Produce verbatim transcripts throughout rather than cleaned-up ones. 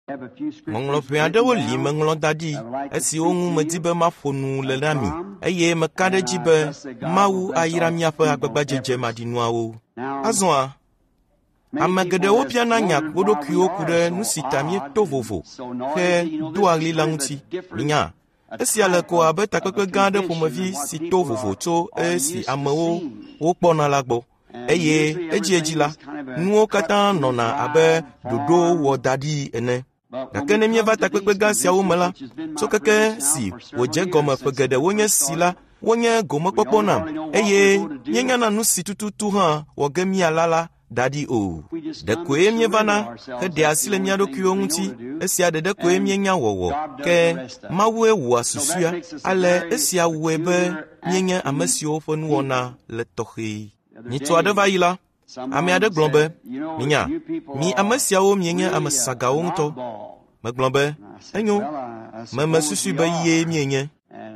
Ngonglo pe aɖewo li meŋlɔ da ɖi esi wo ŋu medi be maƒo nu le na mi eye meka ɖe dzi be Mawu ayra miaƒe agbagbadzedze maɖinuawo. Azɔa, ame geɖewo biana nya wo ɖokuiwo ku ɖe nu si ta mieto vovo he doa ɣli la ŋuti. Minya, esia le ko abe takpekpe gã aɖe ƒomevi si to vovo tso esi amewo wokpɔna la gbɔ. Eye edziedzi la, nuwo katã nɔna abe ɖoɖo wɔ da ɖi ene. Gake ne mieva takpekpe gã siawo me la, tso keke si wòdze gɔme ƒe geɖe wonye si la, wonye gomekpɔkpɔ nam, eye míenyana nu si tututu hã wɔ ge míala la da ɖi o. Ɖekoe mievana heɖe asi le mía ɖokuiwo ŋuti, esia ɖeɖe koe mienya wɔwɔ, ke Mawue wɔa susua, ale esia wɔe be míenye ame siwo ƒe nuwɔna le tɔxɛ. Nyitsu aɖe va yi la, ame aɖe gblɔ be, minya, mi ame siawo mienye ame sagawo ŋutɔ. Megblɔ be, enyo, meme susu be yie mienye.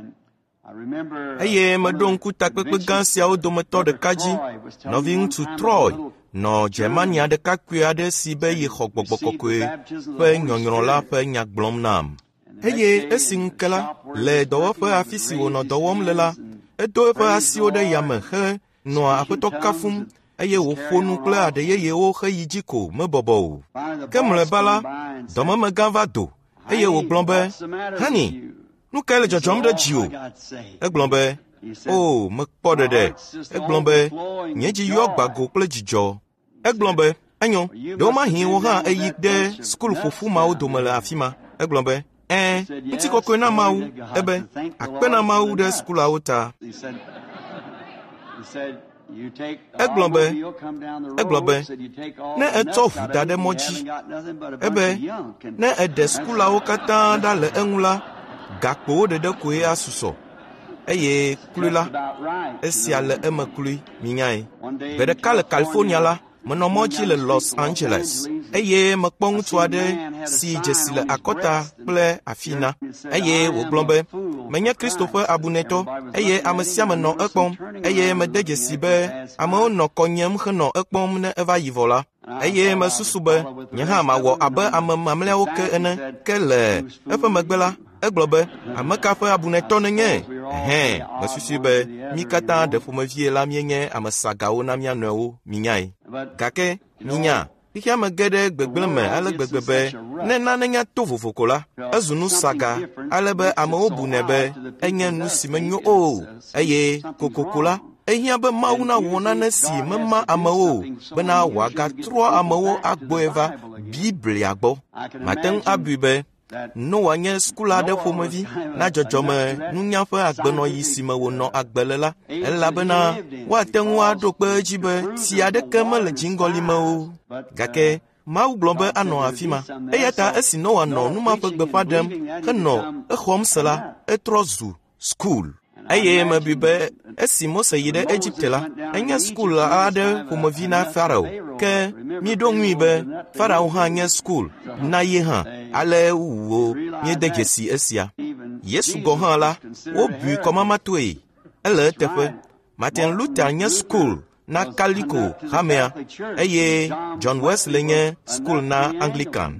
Eye meɖo ŋku takpekpe gã siawo dometɔ ɖeka dzi, nɔvi ŋutsu Troy nɔ Germania ɖekakpui aɖe si be yi xɔ gbɔgbɔ kɔkɔe ƒe nyɔnyrɔ la ƒe nya gblɔm nam. Eye esi ŋu ke la, le dɔwɔƒe afi si wònɔ dɔ wɔm le la, edo eƒe asiwo ɖe yame he nɔa aƒetɔ kafum, eye wòƒo nu kple aɖe yeyewo heyi dzi ko mebɔbɔ o. Ke mlɔeba la, dɔmeme gã va do, eye wògblɔ be, hani, nu kae le dzɔdzɔm ɖe dziwò? Egblɔ be, o, mekpɔ ɖeɖe. Egblɔ be, nye dzi yɔ gbago kple dzidzɔ. Egblɔ be, enyo, ɖewo mahĩ wo hã eyi ɖe skul ƒoƒu mawo dome le afi ma. Egblɔ be, ɛn, ŋutikɔkɔe na Mawu, ebe, akpe na Mawu ɖe skulawo ta. Egblɔ be, egblɔ be, ne etsɔ ʋu da ɖe mɔ dzi, ebe, ne eɖe skulawo katã ɖa le eŋu la, gakpowo ɖeɖe koe asusɔ. Eye klui la, esia le eme klui, minyae. Gbe ɖeka le California la, menɔ mɔ dzi le Los Angeles, eye mekpɔ ŋutsu aɖe si dzesi le akɔta kple afina, eye wògblɔ be, menye Kristo ƒe abunɛtɔ, eye ame sia me nɔ ekpɔm, eye mede dzesi be amewo nɔ kɔ nyem henɔ ekpɔm ne eva yi vɔ la. Eye mesusu be, nye hã mawɔ abe ame mamlɛawo ke ene, ke le eƒe megbe la, egblɔ be, ame ka ƒe abunɛtɔ nenye? Ɛhɛn, mesusu be, mi katã ɖe ƒomevie la mienye ame sagawo na mía nɔewo, minyae. Gake, minya, xixia me ge ɖe gbegblẽ me ale gbegbe be, ne nanenya to vovo ko la, ezu nu saga, ale be amewo bunɛ be, enye nu si menyo o, eye kokoko la, ehiã be Mawu na wɔ nane si mema amewo, bena wòagatrɔ amewo agbɔe va Biblia gbɔ. Mate ŋu abui be, Noa nye skul aɖe ƒomevi na dzɔdzɔme nunya ƒe agbenɔyi si me wònɔ agbe le la, elabena woate ŋu aɖo kpe edzi be tsi aɖeke mele dziŋgɔli me o. Gake Mawu gblɔ be anɔ afi ma, eya ta esi Noa nɔ numa ƒe gbeƒã ɖem henɔ exɔm se la, etrɔ zu skul. Eye mebui be esi Mose yi ɖe Egipte la, enye skul aɖe ƒomevi na Farao, ke míeɖo ŋui be Farao hã nye skul na ye hã, ale wuwo míede dzesi esia. Yesu gɔ hã la, wobui kɔmamatoe, ele eteƒe. Martin Luther nye skul na Kaliko Hamea, eye John Wesley nye skul na Anglican.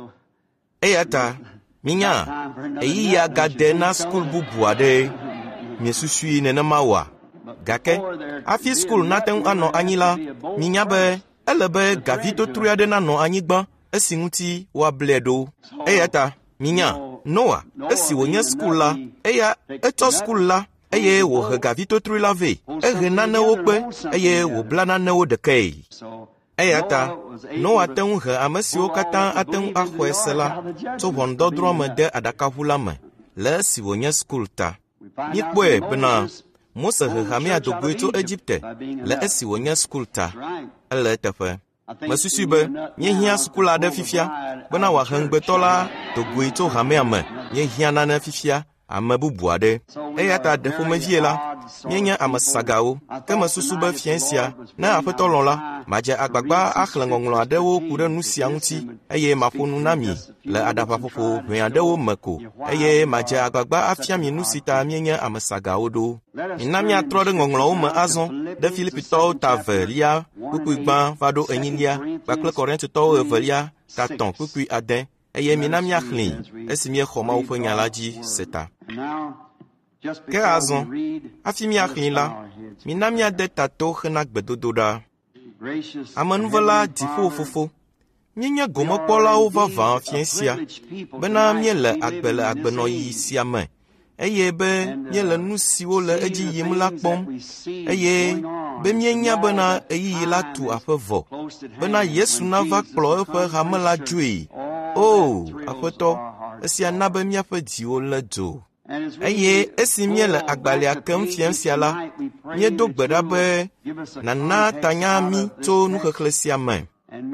Eya ta, minya, eyi ya gade na skul bubu aɖe, miesusui nenema wa. Gake, afi skul nate ŋu anɔ anyi la, minya be, ele be gavitotrui aɖe nanɔ anyigba, esi ŋuti woablɛ ɖo. Eya ta, minya, Noa, esi wònye skul la, eya etsɔ skul la, eye wòhe gavitotrui la vɛ. Ehe nanewo kpe, eye wòbla nanewo ɖekee. Eya ta, Noa te ŋu he ame siwo katã ate ŋu axɔe se la, tso ʋɔnudɔdrɔ̃ me de aɖakaʋu la me, le esi wònye skul ta. Míekpɔe bena Mose he hamea do goe tso Egipte, le esi wònye skul ta. Ele eteƒe. Mesusui be, míehiã skul aɖe fifia, bena wòahe ŋugbetɔ la do goe tso hamea me, míehiã nane fifia, ame bubu aɖe. Eya ta ɖe ƒomevie la, míenye ame sagãwo, ke mesusu be fia sia, ne aƒetɔ lɔ̃ la, madze agbagba axlẽ ŋɔŋlɔ aɖewo ku ɖe nu sia ŋuti, eye maƒo nu na mi le aɖaƒaƒoƒo ʋɛ aɖewo me ko, eye madze agbagba afia mi nu si ta míenye ame sagãwo ɖo. Mina míatrɔ ɖe ŋɔŋlɔwo me azɔ, ɖe Filipitɔwo ta velia, kpukpui gbã va ɖo enyilia, kpakple Korintitɔwo evelia, ta tɔ̃ kpukpui ade. eye mina miaxli esi miexɔ Mawu ƒe nya la dzi seta. Ke azɔ afi miaxli la, mina miade ta to hena gbedodoɖa. Amenuvela dziƒo Fofo, míenye gomekpɔlawo vavã fia sia, bena míele agbe le agbenɔɣi sia me, eye be míele nu siwo le edzi yim la kpɔm, eye be míenya bena ɣeyiɣi la tu aƒe vɔ, bena Yesu nava kplɔ eƒe hame la dzoe. O, Aƒetɔ, esia na be míaƒe dziwo le dzo. Eye esi míele agbalẽa kem fia sia la, míedo gbe ɖa be nana tanya mí tso nuxexlẽ sia me.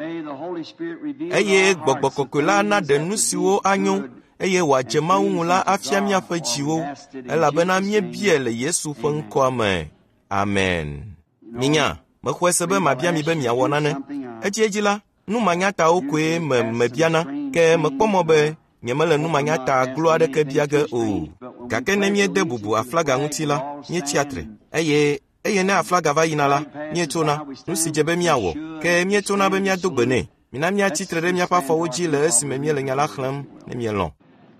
Eye Gbɔgbɔ Kɔkɔe la na ɖe nu siwo anyo, eye wòadze Mawu ŋu la afia míaƒe dziwo, elabena míebie le Yesu ƒe ŋkɔa me. Amen. Minya, mexɔe se be mabia mi be miawɔ nane. Edzi edzi la, numanyatawo koe me mebiana, ke mekpɔ mɔ be nyemele numanyata glo aɖeke bia ge o. Gake ne miede bubu aflaga ŋuti la, míetsi atre. Eye eye ne aflaga va yina la, míetsona, nu si dze be míawɔ, ke míetsona be míado gbe nɛ. Mina míatsitre ɖe míaƒe afɔwo dzi le esime míele nya la xlẽm ne míelɔ̃.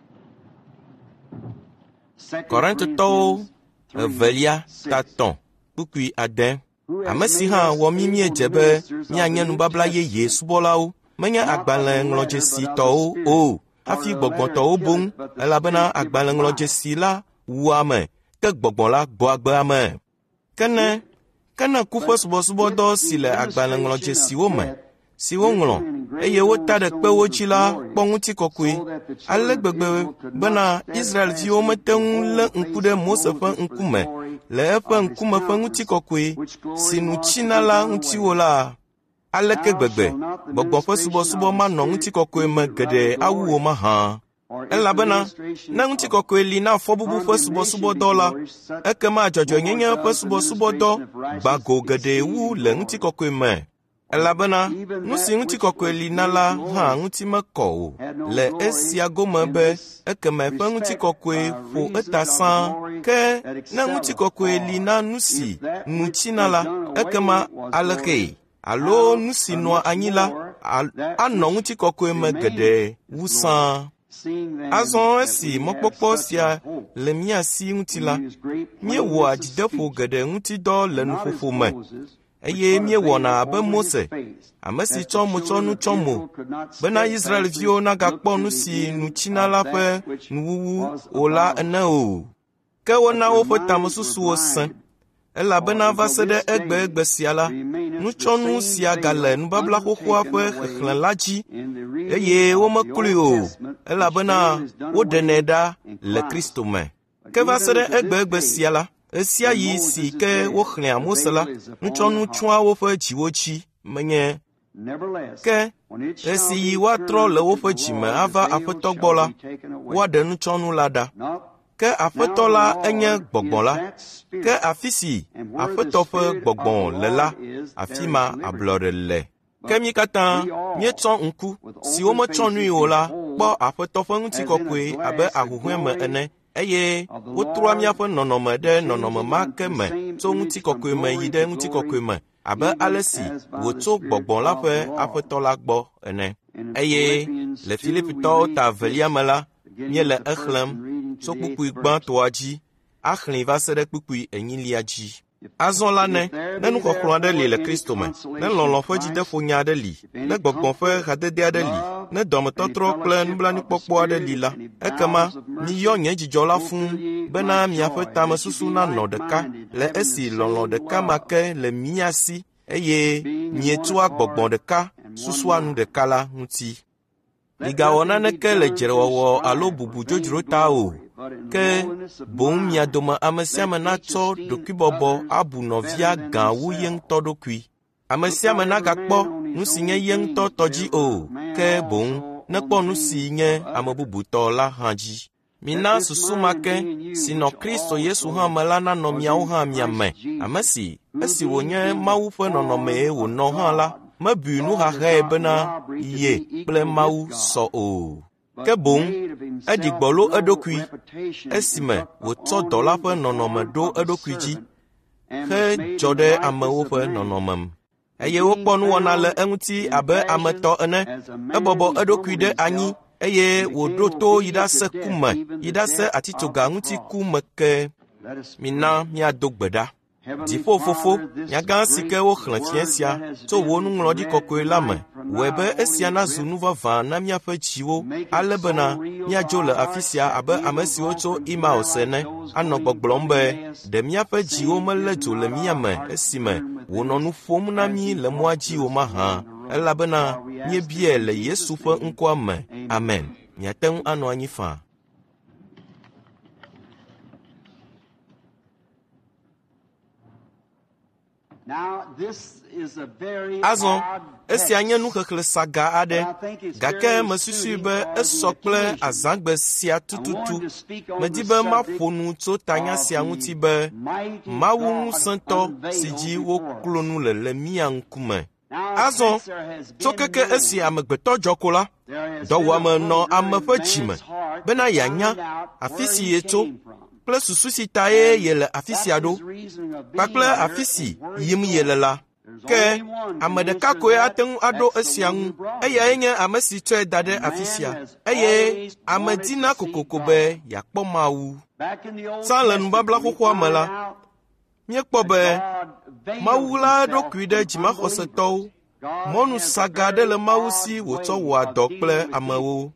Korintotɔwo evelia tatɔ̃ kpukpui ade. Ame si hã wɔ mí míedze be míanye nubabla yeye subɔlawo, menye agbalẽŋlɔdzesitɔwo o, hafi gbɔgbɔtɔwo boŋ, elabena agbalẽŋlɔdzesi la wu ame, ke gbɔgbɔ la gbɔ agbe ame. Ke ne, ke ne ku ƒe subɔsubɔdɔ si le agbalẽŋlɔdzesiwo me, si woŋlɔ, eye wota ɖe kpewo dzi la kpɔ ŋutikɔkɔe, ale gbegbe bena Israelviwo mete ŋu lé ŋku ɖe Mose ƒe ŋkume le eƒe ŋkume ƒe ŋutikɔkɔe si nu tsina la ŋutiwo la. Aleke gbegbe, gbɔgbɔ ƒe subɔsubɔ manɔ ŋutikɔkɔe me geɖe awu wo mahã. Elabena, ne ŋutikɔkɔe li na fɔbubu ƒe subɔsubɔdɔ la, ekema dzɔdzɔnyenye ƒe subɔsubɔdɔ gba go geɖe wu le ŋutikɔkɔe me. Elabena, nu si ŋutikɔkɔe li na la hã ŋuti mekɔ o, le esia gome be ekema ƒe ŋutikɔkɔe ƒo eta sãa, ke ne ŋutikɔkɔe li na nu si nu tsina la, ekema aleke, alo nu si nɔa anyi la, anɔ ŋutikɔkɔe me geɖe wu sãa. Azɔ esi mɔkpɔkpɔ sia le mía si ŋuti la, míewɔa dzideƒo geɖe ŋutidɔ le nuƒoƒo me, eye míewɔna abe Mose, ame si tsɔ motsɔnu tsɔ mo, bena Israelviwo nagakpɔ nu si nutsina la ƒe nuwuwu o la ene o. Ke wona woƒe tamesusuwo sẽ, elabena va se ɖe egbe egbe sia la, nutsɔnu sia gale nubabla xoxoa ƒe xexlẽ la dzi, eye womekloe o, elabena woɖenɛ ɖa le Kristo me. Ke va se ɖe egbe egbe sia la, esia yi si ke woxlẽa Mose la, nutsɔnu tsɔa woƒe dziwo dzi menye. Ke esi yi woatrɔ le woƒe dzime ava Aƒetɔ gbɔ la, woaɖe nutsɔnu la ɖa. Ke Aƒetɔ la enye gbɔgbɔ la, ke afi si Aƒetɔ ƒe gbɔgbɔ le la, afi ma ablɔɖe le. Ke mí katã míetsɔ ŋku siwo metsɔ nui o la kpɔ Aƒetɔ ƒe ŋutikɔkɔe abe ahuhɔe me ene, eye wotrɔa míaƒe nɔnɔme ɖe nɔnɔme ma ke me tso ŋutikɔkɔe me yi ɖe ŋutikɔkɔe me, abe ale si wòtso gbɔgbɔ la ƒe Aƒetɔ la gbɔ ene. Eye le Filipitɔwo ta velia me la, míele exlẽm tso kpukpui gbãtɔa dzi, axlẽ va se ɖe kpukpui enyilia dzi. Azɔ la ne, ne nuxɔxlɔ̃ aɖe li le Kristo me, ne lɔlɔ̃ ƒe dzideƒonya aɖe li, ne gbɔgbɔ ƒe hadede aɖe li, ne dɔmetɔtrɔ kple nublanuikpɔkpɔ aɖe li la, ekema miyɔ nye dzidzɔ la fũu bena miaƒe tamesusu nanɔ ɖeka le esi lɔlɔ̃ ɖeka ma ke le mia si, eye mietoa gbɔgbɔ ɖeka susua nu ɖeka la ŋuti. Migawɔ naneke le dzrewɔwɔ alo bubu dzodzro ta o, ke boŋ mia dome ame sia ame natsɔ ɖokuibɔbɔ abu nɔvia gã wu ye ŋutɔ ɖokui. Ame sia ame nagakpɔ nu si nye ye ŋutɔ tɔdzi o, ke boŋ nekpɔ nu si nye ame bubutɔ la hã dzi. Mina susu ma ke si nɔ Kristo Yesu hã me la nanɔ miawo hã mia me, ame si esi wònye Mawu ƒe nɔnɔmee wònɔ hã la, mebui nuhahae bena ye kple Mawu sɔ o. Ke boŋ eɖi gbɔlo eɖokui, esime wòtsɔ dɔla ƒe nɔnɔme ɖo eɖokui dzi, he dzɔ ɖe amewo ƒe nɔnɔme me. Eye wokpɔ nuwɔna le eŋuti abe ame tɔ ene, ebɔbɔ eɖokui ɖe anyi, eye wòɖo to yi ɖase ku me yi ɖase atitsoga ŋuti ku me ke. Mina míado gbe ɖa. Dziƒo Fofo, nyagã si ke woxlẽ fia sia tso wò nuŋlɔɖi kɔkɔe la me, wɔe be esia nazu nuvavã na míaƒe dziwo, ale bena míadzo le afi sia abe ame siwo tso Emmaus ene, anɔ gbɔgblɔm be ɖe míaƒe dziwo melé dzo le mía me esime wònɔ nu ƒom na mí le mɔa dzi o mahã, elabena míebiae le Yesu ƒe ŋkɔa me. Amen. Miate ŋu anɔ anyi faa. Azɔ, esia nye nuxexlẽ saga aɖe, gake mesusui be esɔ kple azãgbe sia tututu. Medi be maƒo nu tso tanya sia ŋuti be Mawu ŋusẽtɔ si dzi woklo nu le le mía ŋkume. Azɔ, tso keke esi amegbetɔ dzɔ ko la, dɔwuame nɔ ame ƒe dzime bena yeanya afi si yetso kple susu si ta ye yele afi sia ɖo, kpakple afi si yim yele la. Ke ame ɖeka koe ate ŋu aɖo esia ŋu, eyae nye ame si tsɔe da ɖe afi sia, eye ame dina kokoko be yeakpɔ Mawu. Tsã le nubabla xoxoa me la, míekpɔ be Mawu la eɖokui ɖe dzimaxɔsetɔwo, mɔnu saga aɖe le Mawu si wòtsɔ wɔa dɔ kple amewo.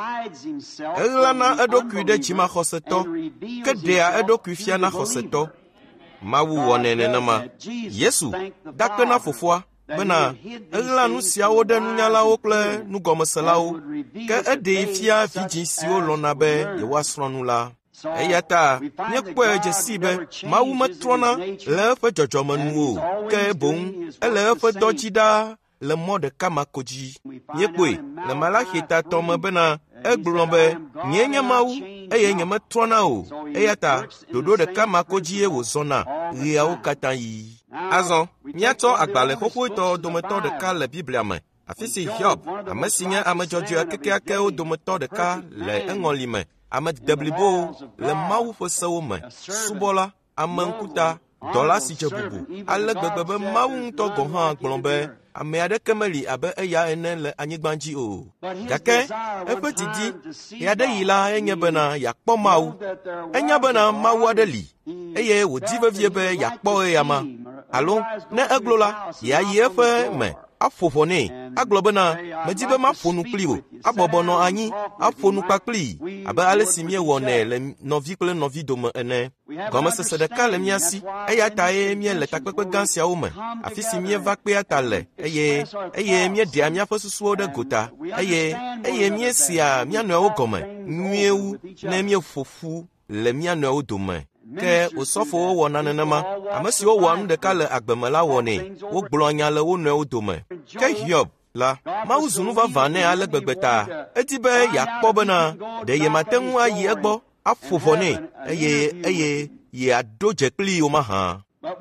Eɣlana eɖokui ɖe dzimaxɔsetɔ, ke ɖea eɖokui fia na xɔsetɔ. Mawu wɔnɛ nenema. Yesu dakpe na Fofoa bena eɣla nu siawo ɖe nunyalawo kple nugɔmeselawo, ke eɖee fia vidzĩ siwo lɔ̃na be yewoasrɔ̃ nu la. Eya ta míekpɔe dze si be Mawu metrɔna le eƒe dzɔdzɔmenuwo, ke boŋ ele eƒe dɔ dzi ɖaa le mɔ ɖeka ma ko dzi. Míekpɔe le Malachi tatɔ me bena egblɔ be nye nye Mawu eye nyemetrɔna o, eya ta ɖoɖo ɖeka ma ko dzie wòzɔna ɣeawo katã yi. Azɔ, míatsɔ agbalẽ xoxoetɔ dometɔ ɖeka le Biblia me, afi si Hiob, ame si nye ame dzɔdzɔe kekeakewo dometɔ ɖeka le eŋɔli me, ame deblibo le Mawu ƒe sewo me, subɔla, ame ŋkuta, dɔla si dze bubu, ale gbegbe be Mawu ŋutɔ gɔ̃ hã gblɔ be ame aɖeke meli abe eya ene le anyigba dzi o. Gake eƒe didi ya ɖe yi la enye bena yeakpɔ Mawu. Enya bena Mawu aɖe li, eye wòdi vevie be yeakpɔ eya ma. Alo, ne egblɔ la, yeayi eƒe me, aƒo ʋɔ nɛ, agblɔ bena medi be maƒo nu kpli o, abɔbɔ nɔ anyi, aƒo nu kpakpli, abe ale si míewɔnɛ le nɔvi kple nɔvi dome ene. Gɔmesese ɖeka le mía si, eya ta ye míele takpekpe gã siawo me, afi si míeva kpea ta le, eye eye míeɖea míaƒe susuwo ɖe gota, eye eye míesia mía nɔewo gɔme nyuie wu ne míeƒo ƒu le mía nɔewo dome. Ke osɔfowo wɔna nenema, ame siwo wɔa nu ɖeka le agbeme la wɔnɛ, wogblɔa nya le wo nɔewo dome. Ke Hiob la, Mawu zu nu vavã nɛ ale gbegbe ta, edi be yeakpɔ bena ɖe yemate ŋu ayi egbɔ, aƒo ʋɔ nɛ, eye eye yeaɖo dze kplii o mahã.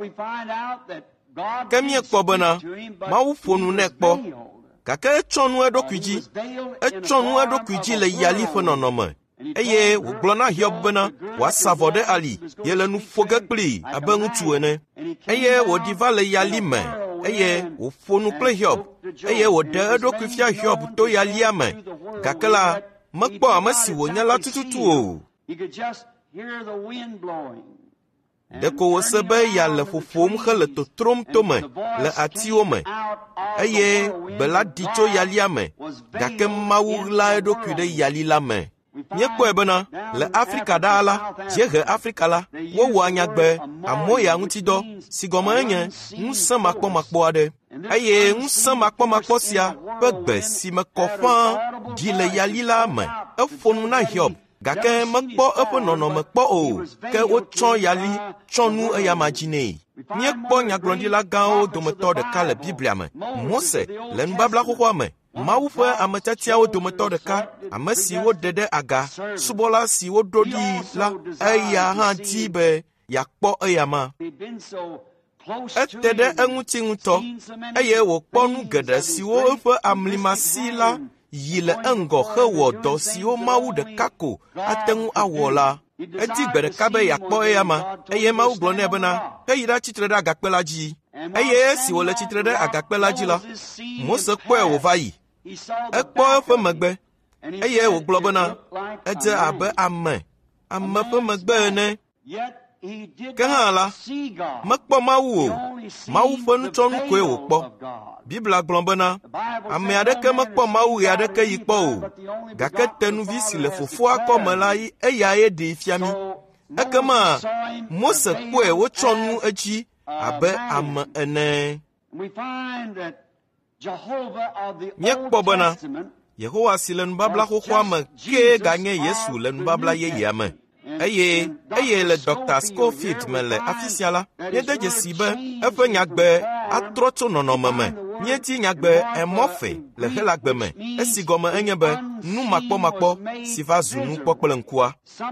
Ke míekpɔ bena Mawu ƒo nu nɛ kpɔ, gake etsɔ nu eɖokui dzi, etsɔ nu eɖokui dzi le yali ƒe nɔnɔme. Eye wògblɔ na Hiob bena wòasa vɔ ɖe ali, yele nu ƒo ge kplii abe ŋutsu ene. Eye wòɖi va le yali me, eye wòƒo nu kple Hiob, eye wòɖe eɖokui fia Hiob to yalia me, gake la, mekpɔ ame si wònye la tututu o. Ɖeko wòse be ya le ƒoƒom hele totrom tome le atiwo me, eye gbe la ɖi tso yalia me, gake Mawu ɣla eɖokui ɖe yali la me. Míekpɔe bena le Afrika ɖaa la, dziehe Afrika la, wowɔa nyagbe amoya ŋutidɔ si gɔme enye ŋusẽ makpɔmakpɔ aɖe. Eye ŋusẽ makpɔmakpɔ sia ƒe gbe si me kɔ ƒãa ɖi le yali la me, eƒo nu na Hiob, gake mekpɔ eƒe nɔnɔme kpɔ o, ke wotsɔ yali tsɔ nu eya ma dzi nɛ. Míekpɔ nyagblɔɖila gãwo dometɔ ɖeka le Biblia me, Mose le nubabla xoxoa me, Mawu ƒe ame tiatiawo dometɔ ɖeka, ame si woɖe ɖe aga, subɔla si woɖo ɖi la, eya hã di be yeakpɔ eya ma. Ete ɖe eŋuti ŋutɔ, eye wòkpɔ nu geɖe siwo eƒe amlimasi la yi le eŋgɔ hewɔ dɔ siwo Mawu ɖeka ko ate ŋu awɔ la. Edi gbe ɖeka be yeakpɔ eya ma, eye Mawu gblɔ nɛ bena eyi ɖa tsitre ɖe agakpe la dzi. Eye esi wòle tsitre ɖe agakpe la dzi la, Mose kpɔe wòva yi. Ekpɔ eƒe megbe, eye wògblɔ bena edze abe ame ame ƒe megbe ene. Ke hã la, mekpɔ Mawu o, Mawu ƒe nutsɔnu koe wòkpɔ. Biblia gblɔ bena ame aɖeke mekpɔ Mawu ɣe aɖeke yi kpɔ o, gake tenuvi si le fofoa kɔme la eyae ɖee fia mí. Ekema Mose kpɔe wotsɔ nu edzi abe ame ene. Míekpɔ bena Yehowa si le nubabla xoxoa me ke ganye Yesu le nubabla yeyea me. Eye eye le Doctor Scofield me le afi sia la, míede dzesi be eƒe nyagbe atrɔ tso nɔnɔme me. Míedi nyagbe emɔfe le helagbe me, esi gɔme enye be nu makpɔmakpɔ si va zu nu kpɔ kple ŋkua.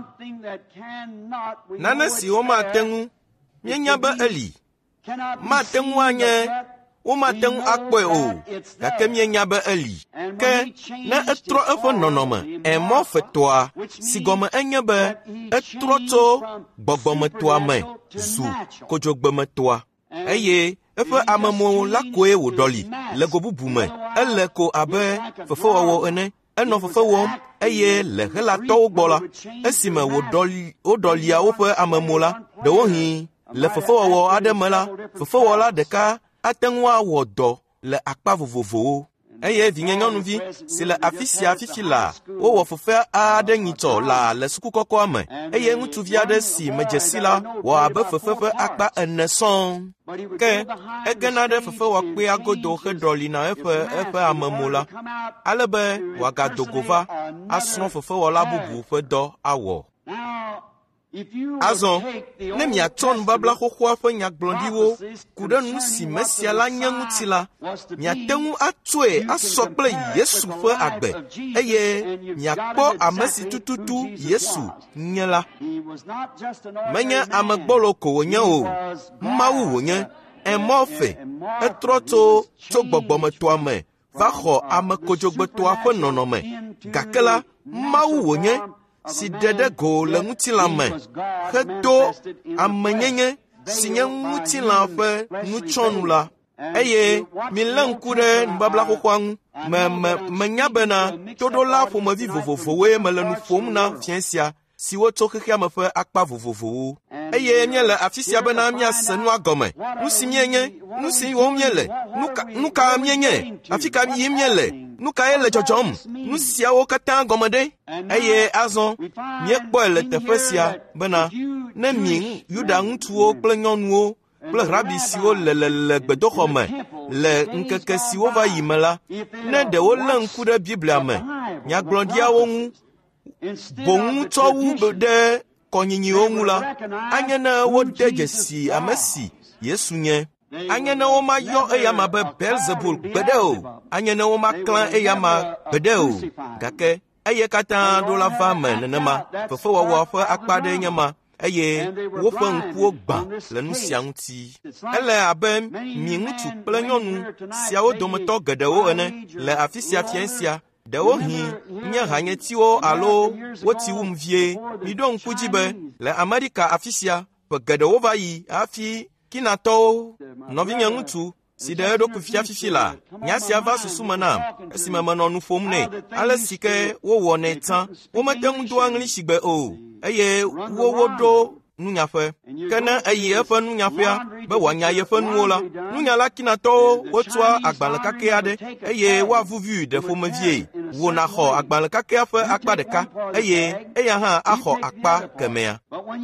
Nane si womate ŋu, míenya be eli. Mate ŋu anye, womate ŋu akpɔe o, gake míenya be eli. Ke ne etrɔ eƒe nɔnɔme emɔfetɔa, si gɔme enye be etrɔ tso gbɔgbɔmetɔa me zu kodzogbemetɔa. Eye eƒe amemo la koe wòɖɔli le go bubu me. Ele ko abe fefewɔwɔ ene. Enɔ fefe wɔm eye le helatɔwo gbɔ la, esime wòɖɔli woɖɔlia woƒe amemo la, ɖewohĩ le fefewɔwɔ aɖe me la, fefewɔla ɖeka ate ŋu awɔ dɔ le akpa vovovowo. Eye vinye nyɔnuvi si le afi sia fifi la, wowɔ fefe aɖe nyitsɔ la le sukukɔkɔa me, eye ŋutsuvi aɖe si medzesi la wɔ abe fefe ƒe akpa ene sɔŋ. Ke egena ɖe fefewɔkpea godo heɖɔlina eƒe eƒe amemo la, ale be wòagado go va asrɔ̃ fefewɔla bubu ƒe dɔ awɔ. Azɔ, ne miatsɔ nubabla xoxoa ƒe nyagblɔɖiwo ku ɖe nu si mesia la nye ŋuti la, miate ŋu atsoe asɔ kple Yesu ƒe agbe, eye miakpɔ ame si tututu Yesu nye la. Menye ame gbɔlo ko wònye o, Mawu wònye, emɔfe, etrɔ tso tso gbɔgbɔmetɔa me va xɔ ame kodzogbetɔa ƒe nɔnɔme, gake la, Mawu wònye si ɖeɖe go le ŋutilã me, hedo amenyenye si nye ŋutilã ƒe nutsɔnu la. Eye milé ŋku ɖe nubabla xoxoa ŋu, me me menya bena toɖola ƒomevi vovovowoe mele nu ƒom na fia sia, siwo tso xexea me ƒe akpa vovovowo. Eye míele afi sia bena míase nua gɔme, nu si míenye, nu si wɔm míele, nu ka míenye, afi ka yim míele, nu kae le dzɔdzɔm, nu siawo katã gɔme ɖe. Eye azɔ míekpɔe le teƒe sia bena ne mi Yuda ŋutsuwo kple nyɔnuwo kple rabi siwo le le le gbedoxɔ me le ŋkeke siwo va yi me la, ne ɖewo lé ŋku ɖe Biblia me, nyagblɔɖiawo ŋu, boŋu tsɔ wu ɖe kɔnyinyiwo ŋu la, anye ne wode dzesi ame si Yesu nye. Anye ne womayɔ eyama be Beelzebul gbeɖe o, anye ne womaklã eyama gbeɖe o, gake eye katã ɖo la va me nenema, fefewɔwɔ ƒe akpa ɖe nye ma, eye woƒe ŋkuwo gbã le nu sia ŋuti. Ele abe mi ŋutsu kple nyɔnu siawo dometɔ geɖewo ene le afi sia fia sia, ɖewohĩ nye hanyetiwo alo woti wum vie. Miɖo ŋku dzi be le Amerika afi sia, ƒe geɖewo va yi hafi kinatɔwo, nɔvinye ŋutsu si ɖe eɖokui fia fifi la, nya sia va susu me nam esime menɔ nu ƒom nɛ, ale si ke wowɔnɛ tsã, womete ŋu do aŋli sigbe o, eye wo woɖo nunyaƒe. Ke ne eyi eƒe nunyaƒea be wòanya yeƒe nuwo la, nunyala kinatɔwo wotsɔa agbalẽ kakɛ aɖe, eye woavuvui ɖe ƒomevie, wòna xɔ agbalẽ kakɛa ƒe akpa ɖeka, eye eya hã axɔ akpa kemea.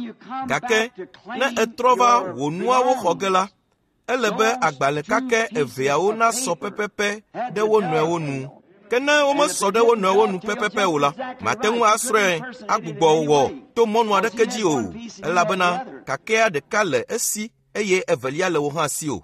Gake ne etrɔ va wò nuawo xɔ ge la, ele be agbalẽ kakɛ eveawo nasɔ pɛpɛpɛ ɖe wo nɔewo nu. Ke ne womesɔ ɖe wo nɔewo nu pɛpɛpɛ o la, mate ŋu asrɔ̃e agbugbɔ wɔ to mɔnu aɖeke dzi o, elabena kakɛa ɖeka le esi, eye evelia le wo hã si o.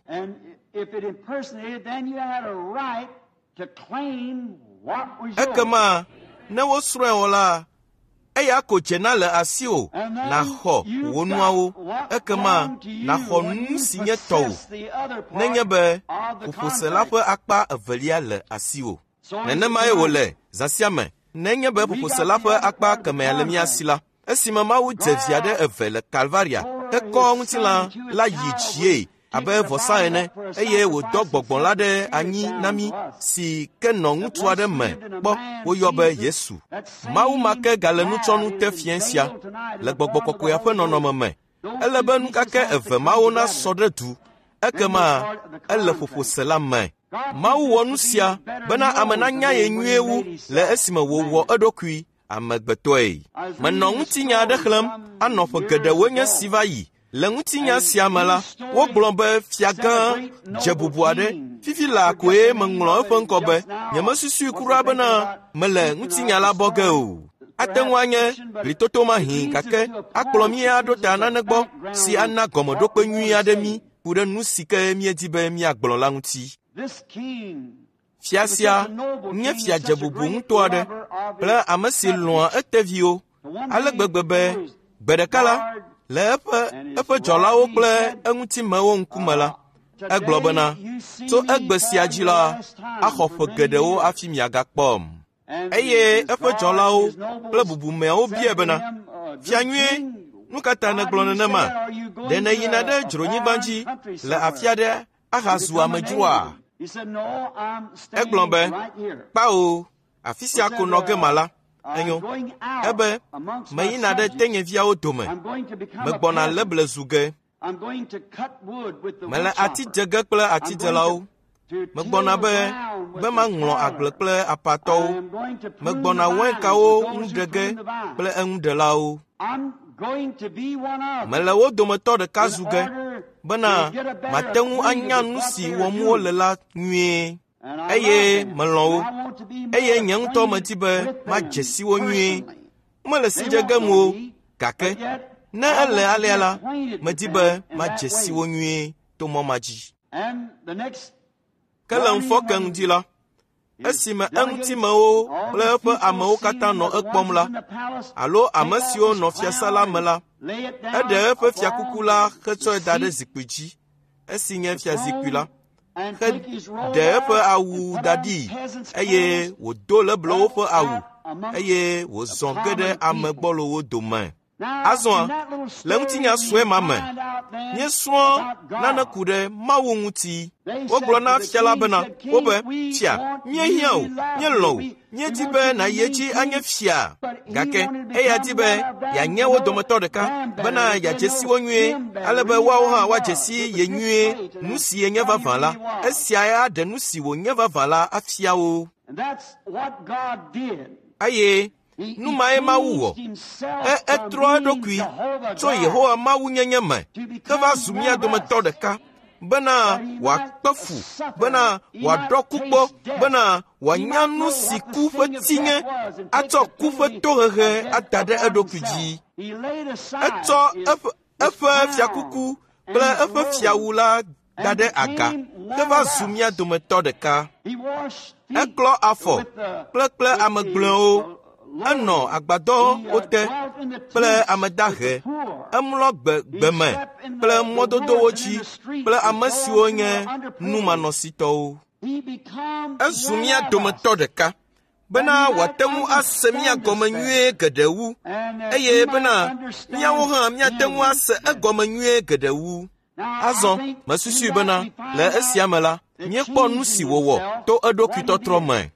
Ekema ne wosrɔ̃e wɔ la, eya ko dzena le asiwò, naxɔ wò nuawo, ekema naxɔ nu si nye tɔwò, nenye be ƒoƒose la ƒe akpa evelia le asiwò. Nenemae wòle zã sia me, nenye be ƒoƒose la ƒe akpa kemea le mía si la, esime Mawu dze via ɖe eve le Kalvaria, ekɔ ŋutilã la yi dzie abe vɔsa ene, eye wòdɔ gbɔgbɔ la ɖe anyi na mí si ke nɔ ŋutsu aɖe me kpɔ woyɔ be Yesu. Mawu ma ke gale nutsɔnu te fia sia le gbɔgbɔ kɔkɔea ƒe nɔnɔme me. Ele be nukake eve mawo na sɔ ɖe du, ekema ele ƒoƒo se la me. Mawu wɔ nu sia bena ame nanya ye nyuie wu le esime wòwɔ eɖokui amegbetɔe. Menɔ ŋutinya aɖe xlẽm anɔ ƒe geɖewoe nye si va yi. Le ŋutinya sia me la, wogblɔ be fiagã dzebubu aɖe fifi la koe meŋlɔ eƒe ŋkɔ be nyemesusui kura bena mele ŋutinya la bɔ ge o. Ate ŋu anye glitoto mahĩ gake akplɔ mí aɖo ta nane gbɔ si ana gɔmeɖokpe nyui aɖe mí ku ɖe nu si ke míedi be míagblɔ la ŋuti. Fia sia nye fia dzebubu ŋutɔ aɖe kple ame si lɔ̃a eteviwo ale gbegbe be gbe ɖeka la le eƒe eƒe dzɔlawo kple eŋutimewo ŋkume la, egblɔ bena tso egbe sia dzi la axɔ ƒe geɖewo afi miagakpɔm. Eye eƒe dzɔlawo kple bubumeawo biae bena, fia nyuie, nu ka ta nègblɔ nenema? Ɖe nèyina ɖe dzronyigba dzi le afi aɖe ahazu amedzroa? Egblɔ be, kpao, afi sia ko nɔ ge ma la, enyo. Ebe, meyina ɖe tenyeviawo dome, megbɔna leblezu ge, mele ati dze ge kple atidelawo, megbɔna be, be maŋlɔ agble kple apatɔwo, megbɔna wainkawo ŋuɖe ge kple eŋuɖelawo. Mele wo dometɔ ɖeka zu ge, bena mate ŋu anya nu si wɔm wole la nyuie, eye melɔ̃ wo, eye nye ŋutɔ medi be madze si wo nyuie. Mele si dze gem o, gake ne ele alea la, medi be madze si wo nyuie to mɔ ma dzi. Ke le ŋfɔke ŋdi la, esime eŋutimewo kple eƒe amewo katã nɔ ekpɔm la, alo ame siwo nɔ fiasa la me la, eɖe eƒe fiakuku la hetsɔe da ɖe zikpui dzi, esi nye fiazikpui la, heɖe eƒe awu da ɖi, eye wòdo leblewo ƒe awu, eye wòzɔ ge ɖe ame gbɔlowo dome. Azɔa, le ŋutinya sue ma me, míesrɔ̃ nane ku ɖe Mawu ŋuti. Wogblɔ na fia la bena, wobe, fia, míehiã o, míelɔ̃ o, míedi be nàyi edzi anye fia, gake eya di be yeanye wo dometɔ ɖeka, bena yeadze si wo nyuie, ale be woawo hã woadze si ye nyuie, nu si yenye vavã la, esia aɖe nu si wònye vavã la afia wo. Eye nu mae Mawu wɔ, etrɔ eɖokui tso Yehowa Mawu nyenye me, heva zu mía dometɔ ɖeka, bena wòakpe fu, bena wòaɖɔ kukpɔ, bena wòanya nu si ku ƒe tinye, atsɔ ku ƒe tohehe ada ɖe eɖokui dzi. Etsɔ eƒe, eƒe fiakuku kple eƒe fiawu la da ɖe aga, heva zu mía dometɔ ɖeka. Eklɔ afɔ kple kple ame gblɔewo, enɔ agbadɔwo te kple ame dahe, emlɔ gbe gbeme kple mɔdodowo dzi kple ame siwo nye numanɔsitɔwo. Ezu mía dometɔ ɖeka, bena wòate ŋu ase mía gɔme nyuie geɖe wu, eye bena míawo hã míate ŋu ase egɔme nyuie geɖe wu. Azɔ, mesusui bena le esia me la, míekpɔ nu si wòwɔ to eɖokui tɔtrɔ me.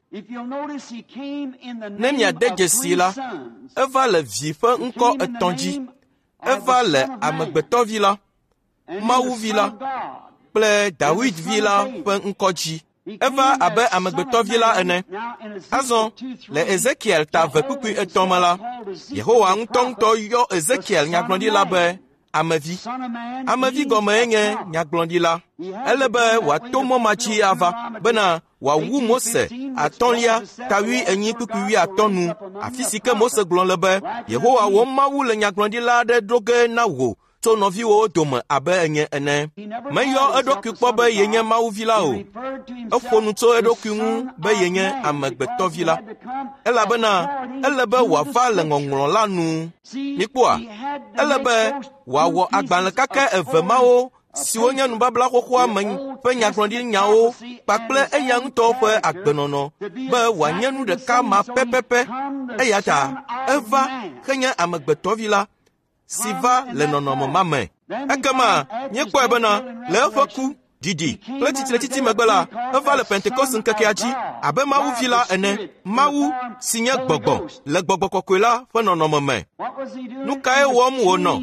Ne miade dzesi la, eva le vi ƒe ŋkɔ etɔ̃ dzi. Eva le amegbetɔvi la, Mawuvi la, kple Davidvi la ƒe ŋkɔ dzi. Eva abe amegbetɔvi la ene. Azɔ, le Ezekiel ta ve kpukpui etɔ̃ me la, Yehowa ŋutɔ ŋutɔ yɔ Ezekiel nyagblɔɖila be amevi. Amevi gɔmee nye nyagblɔɖila. Ele be wòato mɔ ma dzi ava, bena wòawu Mose atɔ̃lia tawi enyi kpukpui wi atɔ̃ nu, afi si ke Mose gblɔ le be, Yehowa wò Mawu le nyagblɔɖila aɖe ɖo ge na wò tso nɔviwo dome abe enye ene. Meyɔ eɖokui kpɔ be yenye Mawuvi la o. Eƒo nu tso eɖokui ŋu be yenye amegbetɔvi la, elabena ele be wòava le ŋɔŋlɔ la nu. Mikpɔa, ele be wòawɔ agbalẽ kake eve mawo siwo nye nubabla xoxoa me ƒe nyagblɔɖi nyawo kpakple eya ŋutɔ ƒe agbenɔnɔ be wòanye nu ɖeka ma pɛpɛpɛ. Eya ta eva henye amegbetɔvi la si va le nɔnɔme ma me. ekema nye kpɔe bena le eƒe ku didi kple tsitre titi megbe la eva le Pentekost ŋkekea dzi abe Mawu vi la ene, Mawu si nye gbɔgbɔ le gbɔgbɔ kɔkɔe la ƒe nɔnɔme me. Nu kae wɔm wònɔ?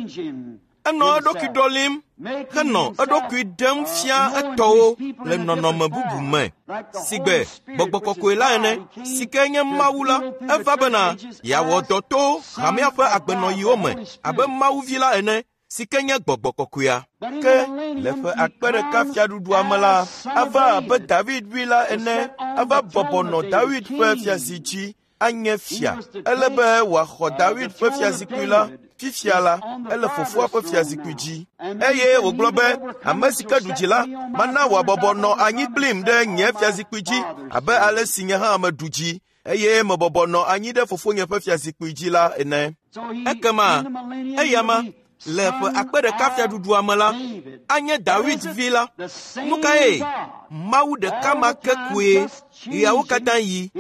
Enɔ eɖokui ɖɔlim henɔ eɖokui ɖem fia etɔwo le nɔnɔme bubu me. Sigbe gbɔgbɔ kɔkɔe la ene, si ke nye Mawu la, eva bena yeawɔ dɔ to hamea ƒe agbenɔyiwo me abe Mawu vi la ene, si ke nye gbɔgbɔ kɔkɔea. Ke le ƒe akpe ɖeka fiaɖuɖua me la, ava abe David vi la ene, ava bɔbɔnɔ David ƒe fiazi dzi anye fia. Ele be wòaxɔ David ƒe fiazikpui la, fifia la, ele fofoa ƒe fiazikpui dzi. Eye wògblɔ be ame si ke ɖu dzi la, mana wòabɔbɔnɔ anyi kplim ɖe nye fiazikpui dzi abe ale si nye hã meɖu dzi, eye mebɔbɔnɔ anyi ɖe fofonye ƒe fiazikpui dzi la ene. Ekema, eyama, le ƒe akpe ɖeka fiaɖuɖua me la, anye David vi la. Nu kae? Mawu ɖeka ma ke koe yawo katã yi.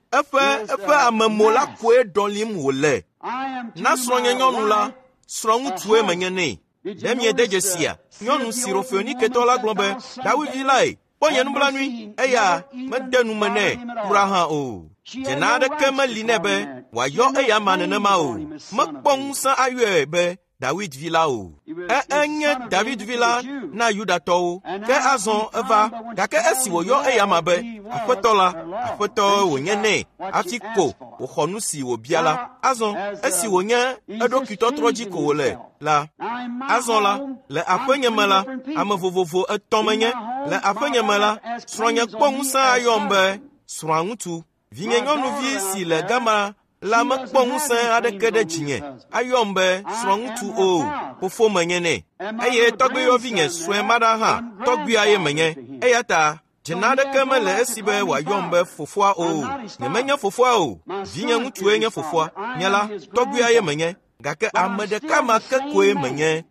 Eƒe eƒe amemo la koe ɖɔlim wòle. Na srɔ̃nye nyɔnu la, srɔ̃ŋutsue menye nɛ. Ne miede dzesia, nyɔnu Sirofeniketɔ la gblɔ be David vi lae, kpɔ nye nublanui, eya mede nu me nɛ kura hã o. Dzena aɖeke meli nɛ be wòayɔ eya ma nenema o. Mekpɔ ŋusẽ ayɔe be David vi la o. E enye David vi la na Yudatɔwo, ke azɔ eva, gake esi wòyɔ eya ma be aƒetɔ la, aƒetɔ wònye nɛ, hafi ko wòxɔ nu si wòbia la. Azɔ esi wònye eɖokui tɔtrɔ dzi ko wòle la, azɔ la, le aƒenye me la, ame vovovo etɔ̃ menye. Le aƒenye me la, srɔ̃nye kpɔ ŋusẽ ayɔm be srɔ̃a ŋutsu. Vinye nyɔnuvi si le gama la mekpɔ ŋusẽ aɖeke ɖe dzinye ayɔm be srɔ̃ŋutsu o, fofo menye nɛ. Eye tɔgbeyɔvinye sue ma ɖa hã tɔgbia ye menye. Eya ta dzena aɖeke mele esi be wòayɔm be fofoa o. Nyemenye fofoa o, vinye ŋutsue nye fofoa. Nye la, tɔgbia ye menye, gake ame ɖeka ma ke koe menye.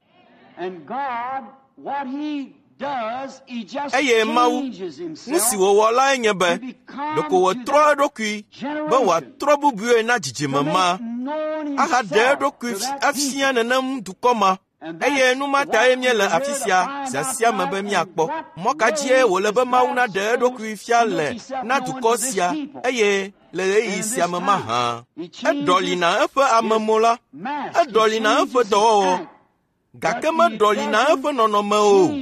Eye Mawu, nu si wòwɔ lae nye be ɖeko wòtrɔ eɖokui be wòatrɔ bubue na dzidzime ma, ahaɖe eɖokui afia nenem dukɔ ma. Eye nu ma tae míele afi sia siasia me be míakpɔ. Mɔkadzie wòle be Mawu naɖe eɖokui fia le na dukɔ sia, eye le ɣeyiɣi sia me ma hã. Eɖɔlina eƒe amemo la, eɖɔlina eƒe dɔwɔwɔ, gake meɖɔlina eƒe nɔnɔme o.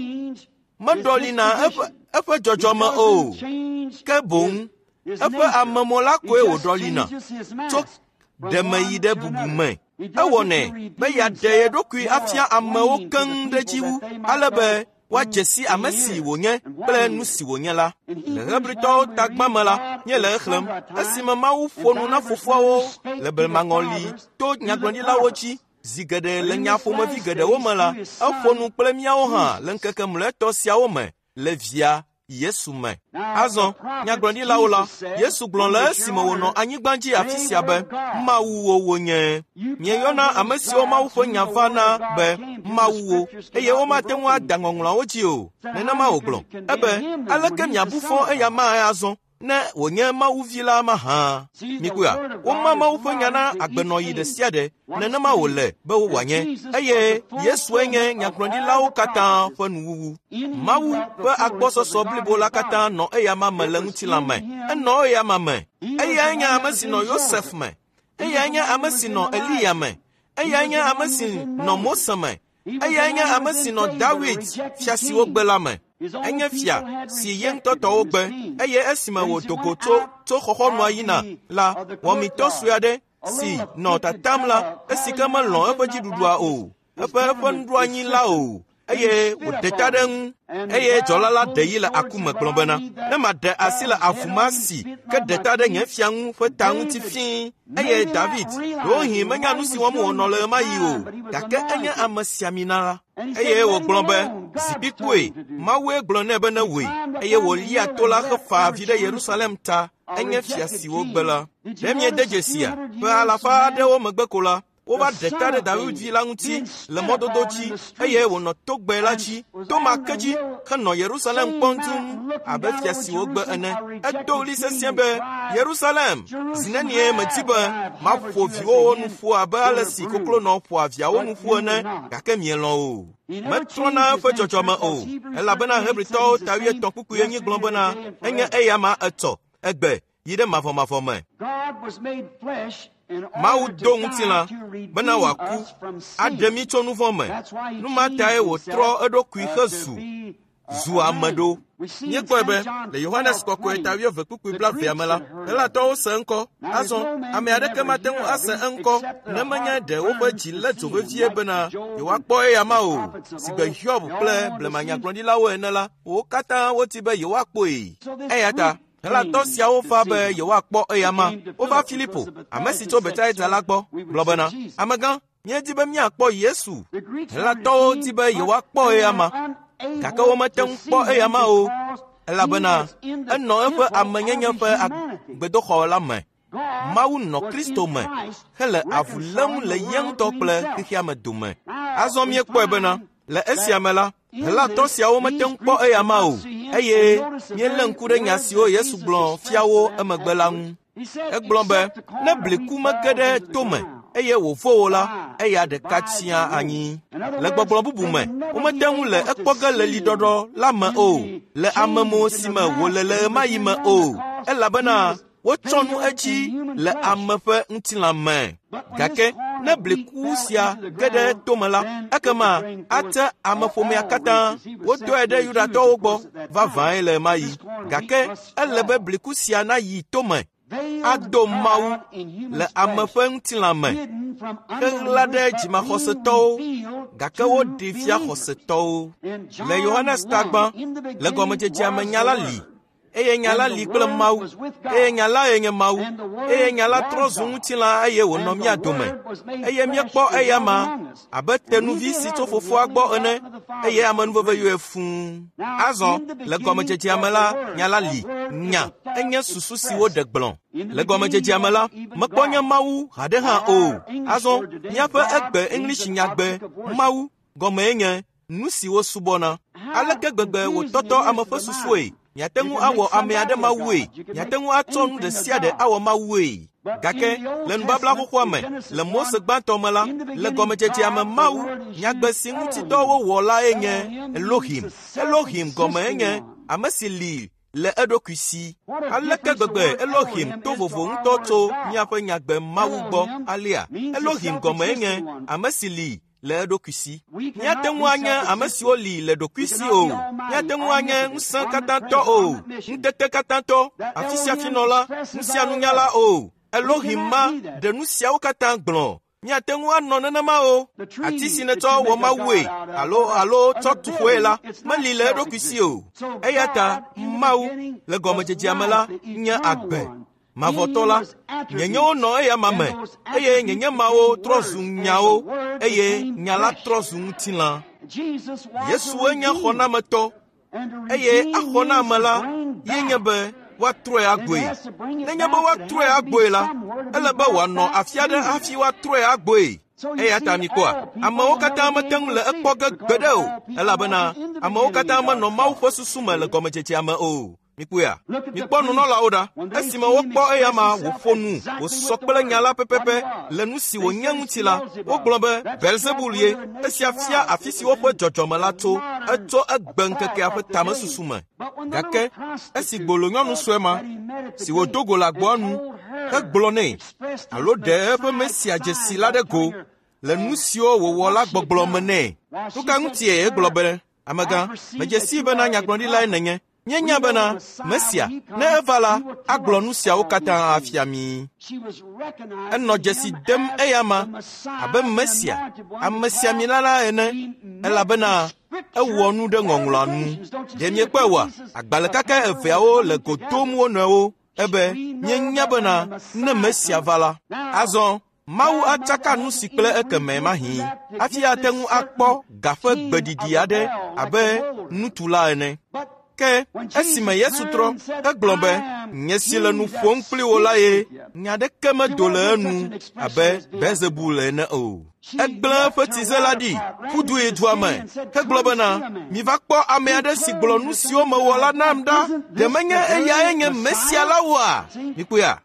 Meɖɔlina eƒe eƒe dzɔdzɔme o, ke boŋ eƒe amemo la koe wòɖɔlina tso ɖeme yi ɖe bubu me. Ewɔnɛ be yeaɖe ye ɖokui afia amewo keŋ ɖe dzi wu, ale be woadze si ame si wònye kple nu si wònye la. Le Hebritɔwo tagbã me la, nye le exlẽm, esime Mawu ƒo nu na fofoawo le blemaŋɔli to nyagblɔɖilawo dzi, zi geɖe le nya ƒomevi geɖewo me la, eƒo nu kple míawo hã le ŋkeke mlɔetɔ siawo me le via Yesu me. Azɔ, nyagblɔɖilawo la, Yesu gblɔ le esime wònɔ anyigba dzi afi sia be Mawuwo wonye. Mieyɔna ame siwo Mawu ƒe nya va na be Mawuwo, eye womate ŋu ada ŋɔŋlɔawo dzi o. Nenema wògblɔ. Ebe, aleke miabu fɔ eya ma azɔ ne wònye Mawu vi la mahã. Mikuya, woma Mawu ƒe nya na agbenɔyi ɖe sia ɖe, nenema wòle be wòanye. Eye Yesue nye nyagblɔɖilawo katã ƒe nuwuwu. Mawu ƒe agbɔsɔsɔ blibo la katã nɔ eya ma me le ŋutilã me. Enɔ eya ma me. Eyae nye ame si nɔ Yosef me. Eyae nye ame si nɔ Eliya me. Eyae nye ame si nɔ Mose me. Eyae nye ame si nɔ David fia siwo gbe la me. Enye fia si ye ŋutɔ tɔwo gbe, eye esime wòdo go tso tso xɔxɔnua yina la, wɔmitɔ sue aɖe si nɔ tatam la, esi ke melɔ̃ eƒe dziɖuɖua o, eƒe eƒe nuɖoanyi la o, eye wòde ta ɖe ŋu, eye dzɔla la ɖe yi le aku me gblɔ bena, ne maɖe asi le avuma si ke ɖe ta ɖe nye fia ŋu ƒe ta ŋuti fĩi. Eye David, ɖohi menya nu si wɔm wònɔ le ɣe ma yi o, gake enye ame siamina la. Eye wògblɔ be, zibi koe, Mawue gblɔ nɛ be ne woe, eye wòlia to la hefa avi ɖe Yerusalem ta, enye fia si wogbe la. Ne miede dzesia, ƒe alafa aɖewo megbe ko la, wova ɖe ta ɖe David la ŋuti le mɔdodo dzi, eye wònɔ togbe la dzi, to make dzi, henɔ Yerusalem kpɔm tum abe fia si wogbe ene. Edo ɣli sesĩe be, Yerusalem, zi nenie medi be maƒo viwo nu ƒu abe ale si koklonɔ ƒoa viawo nu ƒu ene, gake mielɔ̃ o. Metrɔna eƒe dzɔdzɔme o, elabena Hebritɔwo tawi etɔ̃ kpukpui enyi gblɔm bena enye eya ma etɔ egbe yi ɖe mavɔmavɔ me. Mawu do ŋutilã bena wòaku aɖe mí tso nu vɔ̃ me. Nu ma tae wòtrɔ eɖokui hezu zu ame ɖo. Míekpɔe be le Yohanes kɔkɔe tawi eve kpukpui blaevea me la, Helatɔwo se eŋkɔ. Azɔ ame aɖeke mate ŋu ase eŋkɔ ne menye ɖe woƒe dzi lé dzo vevie bena yewoakpɔ eya ma o. Si gbe Hiob kple blemanyagblɔɖilawo ene la, wo katã woti be yewoakpɔe. Eya ta Helatɔ siawo va be yewoakpɔ eya ma. Wova Filipo, ame si tso Betsaida la gbɔ, gblɔ bena, amegã, míedi be míakpɔ Yesu. Helatɔwo di be yewoakpɔ eya ma, gake womete ŋu kpɔ eya ma o, elabena enɔ eƒe amenyenye ƒe gbedoxɔ la me. Mawu nɔ Kristo me hele avu lém le ye ŋutɔ kple xexea me dome. Azɔ míekpɔe bena le esia me la, Helatɔ siawo mete ŋu kpɔ eya ma o, eye míelé ŋku ɖe nya siwo Yesu gblɔ fiawo emegbe la ŋu. Egblɔ be ne bliku mege ɖe tome eye wòvo wo la, eya ɖeka tia anyi. Le gbɔgblɔ bubu me, womete ŋu le ekpɔ ge le liɖɔɖɔ la me o, le amemo si me wòle le ɣe ma ɣi me o, elabena wotsɔ nu edzi le ame ƒe ŋutilã me. Gake ne bliku sia ge ɖe tome la, ekema ate ameƒomea katã wodɔe ɖe Yudatɔwo gbɔ vavãe le ɣe ma ɣi. Gake ele be bliku sia nayi tome ado Mawu le ame ƒe ŋutilã me, heɣla ɖe dzimaxɔsetɔwo, gake woɖe fia xɔsetɔwo. Le Yohanes tagbã, le gɔmedzedzea me nya la li, eye nya la li kple Mawu, eye nya la ye nye Mawu, eye nya la trɔ zu ŋutilã eye wònɔ mía dome, eye míekpɔ eya ma abe tenuvi si tso fofoa gbɔ ene, eye amenuveve yɔe fũu. Azɔ le gɔmedzedzea me la, nya la li, nya enye susu si woɖe gblɔ. Le gɔmedzedzea me la, mekpɔ nye Mawu haɖe hã o. Azɔ míaƒe egbe English nyagbe Mawu gɔmee nye nu si wosubɔna. Aleke gbegbe wòtɔtɔ ame ƒe susue, miate ŋu awɔ ame aɖe Mawue, miate ŋu atsɔ nu ɖe sia ɖe awɔ Mawue. Gake le nubabla xoxoa me, le Mose gbãtɔ me la, le gɔmedzedzea me Mawu, nyagbe si ŋuti dɔ wowɔ la ye nye Elohim. Elohim gɔmee nye ame si li le eɖokui si. Aleke gbegbe Elohim to vovo ŋutɔ tso míaƒe nyagbe Mawu gbɔ alia. Elohim gɔmee nye ame si li le eɖokui si. Míate ŋu anye ame siwo li le ɖokui si o. Míate ŋu anye ŋusẽ katãtɔ o, ŋutete katãtɔ, afi sia afi nɔla, nu sia nunyala o. Elohim ma ɖe nu siawo katã gblɔ. Míate ŋu anɔ nenema o. Ati si netsɔ wɔ Mawue alo alo tsɔ tu xoe la, meli le eɖokui si o. Eya ta Mawu le gɔmedzedzea me la nye agbe. Mavɔtɔ la, nyenyewo nɔ eya ma me, eye nyenye mawo trɔ zu nyawo, eye nya la trɔ zu ŋutilã. Yesue nye xɔnametɔ, eye axɔname la, ye nye be woatrɔe agboe. Nenye be woatrɔe agboe la, ele be wòanɔ afi aɖe hafi woatrɔe agboe. Eya ta mikpɔa, amewo katã mete ŋu le ekpɔ ge gbeɖe o, elabena amewo katã menɔ Mawu ƒe susu me le gɔmedzedzea me o. Mikpɔa, mikpɔ nunɔlawo ɖa, esime wokpɔ eya ma wòƒo nu, wòsɔ kple nya la pɛpɛpɛ le nu si wònye ŋuti la, wogblɔ be Belzebul ye, esia fia afi si woƒe dzɔdzɔme la tso, etso egbe ŋkekea ƒe tame susu me. Gake esi gbolo nyɔnu sue ma, si wòdo go le agboa nu, hegblɔ nɛ, alo ɖe eƒe Mesia dzesi la ɖe go, le nu siwo wòwɔ la gbɔgblɔ me nɛ. Nu ka ŋutie egblɔ be, amegã, medze sii bena nyagblɔɖilae nenye. Míenya bena Mesia, ne eva la, agblɔ nu siawo katã afia mí. Enɔ dzesi dem eya ma abe Mesia, amesiamila la ene, elabena ewɔ nu ɖe ŋɔŋlɔa nu. Ɖe miekpɔe wa, agbalẽ kaka eveawo le go tom wo nɔewo, ebe míenya bena ne Mesia va la, azɔ Mawu atsaka nu si kple ekeme mahi, hafi ate ŋu akpɔ ga ƒe gbeɖiɖi aɖe abe nutula ene. Ke esime Yesu trɔ egblɔ be nye si le nu ƒom kpli wo la ye nya ɖeke medo le enu abe Belzebul ene o. Egblẽ eƒe tize la ɖi ƒu due dua me hegblɔ bena miva kpɔ ame aɖe si gblɔ nu siwo mewɔ la nam ɖa, ɖe menye eyae nye Mesia la oa? Mikpɔea.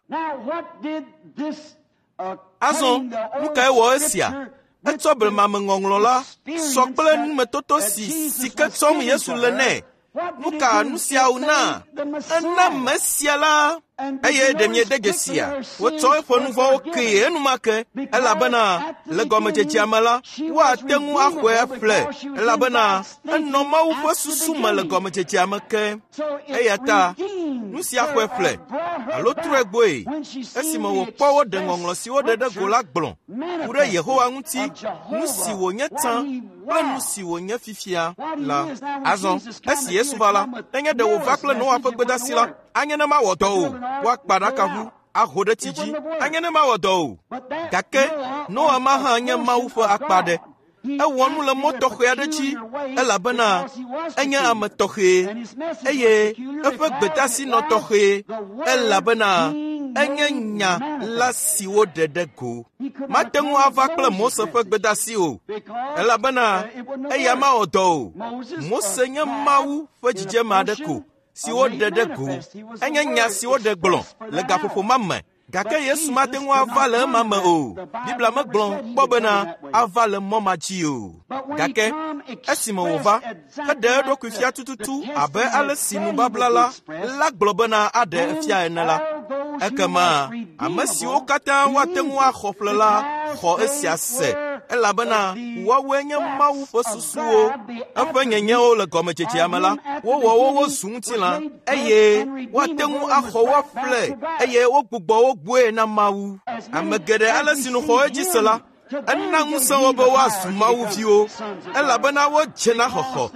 Azɔ nu kae wɔ esia? Etsɔ blemamenɔŋlɔ la sɔ kple numetoto si sike tsɔm Yesu le nɛ. Nu ka nu siawo na? Ena Mesia la. Eye ɖe miede dzesia, wotsɔ eƒe nu vɔ̃wo kee enumake, elabena le gɔmedzedzea me la, woate ŋu axɔe aƒle, elabena enɔ Mawu ƒe susu me le gɔmedzedzea me ke. Eya ta, nu sia xɔe ƒle, alo trɔe gboe, esime wòkpɔ woɖe ŋɔŋlɔ si woɖe ɖe go la gblɔ, ku ɖe Yehowa ŋuti, nu si wònye tsã kple nu si wònye fifia la. Azɔ, esi Yesu va la, nenye ɖe wòva kple Noa ƒe gbedasi la, anye ne mawɔ dɔ o. Woakpa ɖakaʋu aho ɖe tsi dzi, anye ne mawɔ dɔ o. Gake Noa ma hã nye Mawu ƒe akpa ɖe. Ewɔ nu le mɔ tɔxɛ aɖe dzi, elabena enye ame tɔxɛ, eye eƒe gbedasi nɔ tɔxɛ, elabena enye nya la si woɖe ɖe go. Mate ŋu ava kple Mose ƒe gbedasi o, elabena eya mawɔ dɔ o. Mose nye Mawu ƒe dzidzeme aɖe ko si woɖe ɖe go. Enye nya si woɖe gblɔ le gaƒoƒo ma me, gake Yesu mate ŋu ava le ema me o. Biblia megblɔ kpɔ bena ava le mɔ ma dzi o. Gake esime wòva heɖe eɖokui fia tututu abe ale si nubabla la la gblɔ bena aɖe efia ene la, ekema ame siwo katã woate ŋu axɔ ƒle la xɔ esia se, elabena woawoe nye Mawu ƒe susuwo. Eƒe nyenyewo le gɔmedzedzea me la, wowɔ wo wozu ŋutilã, eye woate ŋu axɔ wo aƒle, eye wogbugbɔ wo gbɔe na Mawu. Ame geɖe ale si nu xɔ edzi se la, ena ŋusẽ wo be woazu Mawu viwo, elabena wodzena xɔxɔ.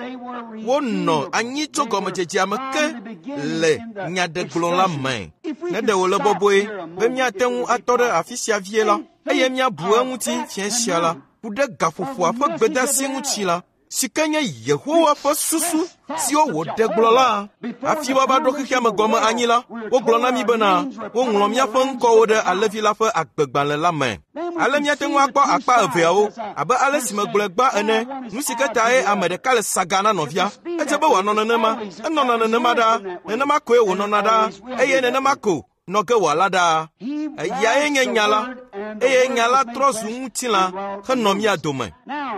Wonɔ anyi tso gɔmedzedzea me ke le nyaɖegblɔ la me. Ne ɖe wòle bɔbɔe be míate ŋu atɔ ɖe afi sia vie la, eye míabu eŋuti fia sia la, ku ɖe gaƒoƒoa ƒe gbedasi ŋuti la, si ke nye Yehowa ƒe susu siwo wòɖe gblɔ la. Hafi woava ɖo xexea me gɔme anyi la, wogblɔ na mí bena woŋlɔ míaƒe ŋkɔwo ɖe Alevi la ƒe agbegbalẽ la me. Ale míate ŋu akpɔ akpa eveawo abe ale si megblɔe gbã ene, nu si ke tae ame ɖeka le saga na nɔvia, edze be wòanɔ nenema, enɔna nenema ɖaa, nenema koe wònɔna ɖaa, eye nenema ko nɔ ge wòala ɖaa. Eyae nye nya la, eye nya la trɔ zu ŋutilã henɔ mía dome.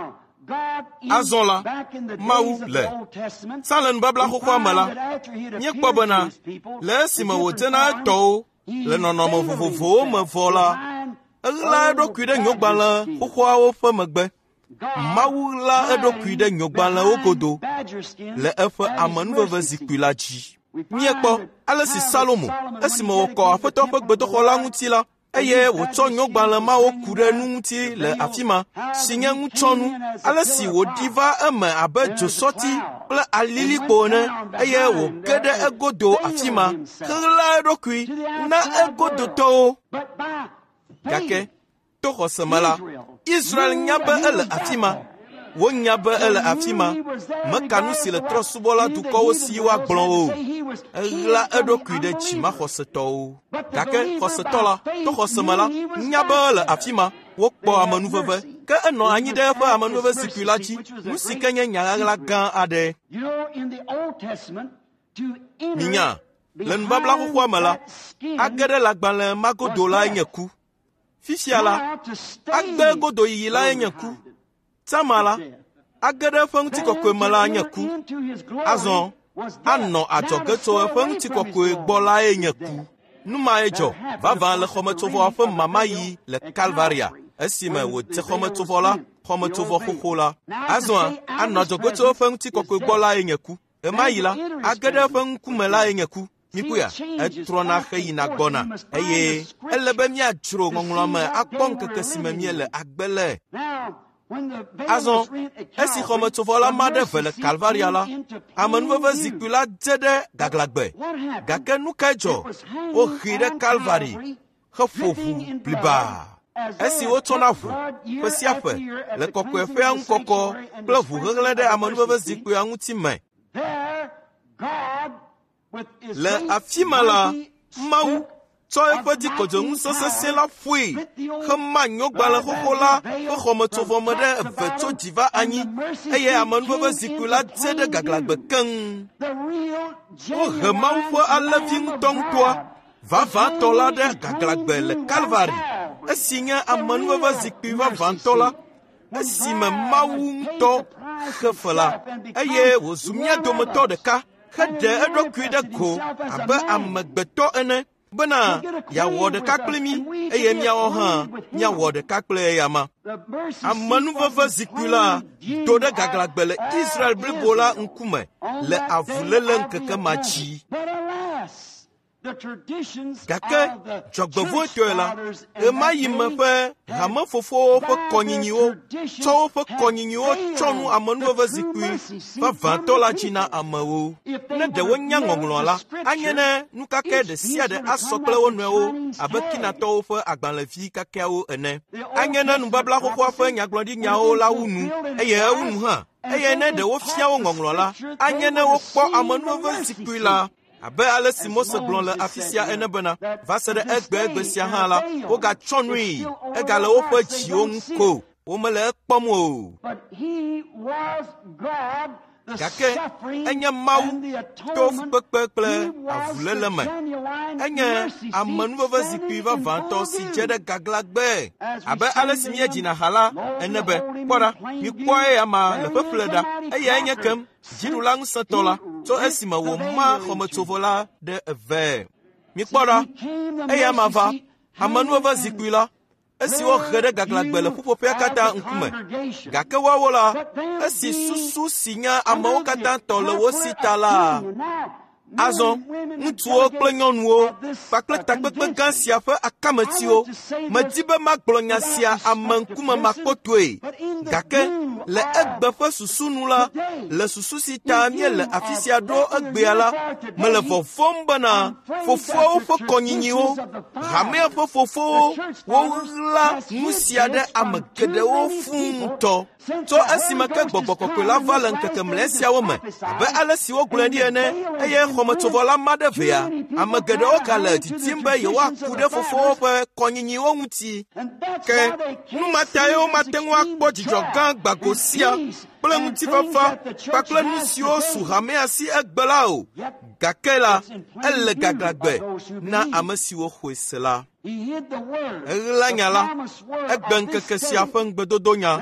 Azɔ la, Mawu le sa le nubabla xoxoa me la, míekpɔ bena le esime wòdzena etɔwo le nɔnɔme vovovowo me vɔ la, eɣla eɖokui ɖe nyɔgbalẽ xoxoawo ƒe megbe. Mawu ɣla eɖokui ɖe nyɔgbalẽwo godo le eƒe amenuveve zikpui la dzi. Míekpɔ ale si Salomo, esime wòkɔ Aƒetɔ ƒe gbedoxɔ la ŋuti la, eye wòtsɔ nyɔgbalẽ mawo ku ɖe nu ŋuti le afi ma, si nye ŋutsɔnu, ale si wòɖi va eme abe dzosɔti kple alilikpo ene, eye wòge ɖe egodo afi ma, heɣla eɖokui na egodotɔwo. Gake to xɔse me la, Israel nya be ele afi ma, wonya be ele afi ma, meka nu si le trɔ̃subɔla dukɔwo si woagblɔ o. Eɣla eɖokui ɖe dzimaxɔsetɔwo. Gake xɔsetɔ la, to xɔse me la, nya be ele afi ma, wokpɔ amenuveve, ke enɔ anyi ɖe eƒe amenuveve zikpui la dzi, nu si ke nye nyaɣaɣla gã aɖe. Minya, le nubabla xoxoa me la, age ɖe le agbalẽ ma godo lae nye ku. Fifia la, agbe godo yiyi lae nye ku. Tsama la, age ɖe eƒe ŋutikɔkɔe me la nye ku. Azɔ, anɔ adzɔge tso eƒe ŋutikɔkɔe gbɔ lae nye ku. Nu mae dzɔ, vavã le xɔmetsovɔ ƒe mamayi le Kalvaria, esime wòdze xɔmetsovɔ la, xɔmetsovɔ xoxo la. Azɔa, anɔ adzɔge tso eƒe ŋutikɔkɔe gbɔ lae nye ku. Ema yi la, age ɖe eƒe ŋkume lae nye ku. Mikuya, etrɔna heyina gbɔna, eye ele be míadzro ŋɔŋlɔ me akpɔ ŋkeke si me míele agbe le. Azɔ, esi xɔmetsovɔ la ma ɖe ve le Kalvaria la, amenuveve zikpui la dze ɖe gaglagbe, gake nu kae dzɔ? Wohee ɖe Kalvari heƒo ʋu bliba. Esi wotsɔna ʋu ƒe sia ƒe le kɔkɔeƒea ŋu kɔkɔ kple ʋu hehlẽ ɖe amenuveve zikpuia ŋuti me, Le afima la, Maou, tsɔ eƒe dzikɔdzeŋu sesesẽ la ƒoe, hema nyogbale xoxo la ƒe xɔmetsovɔme ɖe eve tso dzi va anyi, eye amenuveve zikpui la dze ɖe gaglãgbe keŋ. Wohe Mawu ƒe alẽvi ŋutɔŋutɔa, vavãtɔ la ɖe gaglãgbe le Calvary, esi nye amenuveve zikpui vavãtɔ la, esime Mawu ŋutɔ xe fe la, eye wòzu mía dometɔ ɖeka, heɖe eɖokui ɖe go abe amegbetɔ ene, bena yeawɔ ɖeka kpli mí, eye míawo hã míawɔ ɖeka kple eya ma. Amenuveve zikpui la do ɖe gaglãgbe le Israel blibo la ŋkume le avuléle ŋkeke ma dzi. Gake dzɔgbevɔ̃etɔe la, ɣe ma yi me ƒe hamefofowo ƒe kɔnyinyiwo tsɔ woƒe kɔnyinyiwo tsɔ nu amenuveve zikpui vavãtɔ la dzi na amewo. Ne ɖe wonya ŋɔŋlɔ la, anye ne nukake ɖe sia ɖe asɔ kple wo nɔewo abe Kinatɔwo ƒe agbalẽvi kakeawo ene. Anye ne nubabla xoxoa ƒe nyagblɔɖinyawo la wu nu, eye ewu nu hã. Eye ne ɖe wofia wo ŋɔŋlɔ la, anye ne wokpɔ amenuveve zikpui la, abe ale si Mose gblɔ le afi sia ene bena, va se ɖe egbe egbe sia hã la, wogatsɔ nui, egale woƒe dziwo ŋu ko, womele ekpɔm o. Gake enye Mawu to fukpekpe kple avuléle me. Enye amenuveve zikpui vavãtɔ si dze ɖe gaglãgbe, abe ale si míedzina ha la ene be, kpɔɖa, mikpɔ eya ma le ƒeƒle ɖa, eye enye kem dziɖula ŋusẽtɔ la, tso esime wòma xɔmetsovɔ la ɖe eve. Mikpɔ ɖa, eya ma va, amenuveve zikpui la, esi wohe ɖe gaglãgbe le ƒuƒoƒea katã ŋkume. Gake woawo la, esi susu si nye amewo katã tɔ le wo si ta la, azɔ ŋutsuwo kple nyɔnuwo kpakple takpekpe gã sia ƒe akametiwo, medi be magblɔ nya sia ame ŋkume makpɔtɔe, gake le egbe ƒe susu nu la, le susu si ta míele afi sia ɖo egbea la, mele vɔvɔm bena fofoawo ƒe kɔnyinyiwo, hamea ƒe fofowo, woɣla nu sia ɖe ame geɖewo fũu ŋutɔ. Tso esime ke Gbɔgbɔ Kɔkɔe la va le ŋkeke mlɔe siawo me, abe ale si wogblɔe ɖi ene, eye xɔmetsovɔ la ma ɖe vea, ame geɖewo gale didim be yewoaku ɖe fofowo ƒe kɔnyinyiwo ŋuti. Ke numatae womate ŋu akpɔ dzidzɔ gã gbago sia kple ŋutifafa kpakple nu siwo su hamea si egbe la o, gake la, ele gaglãgbe na ame siwo xɔe se la. Eɣla nya la, egbe ŋkeke sia ƒe ŋugbedodo nya.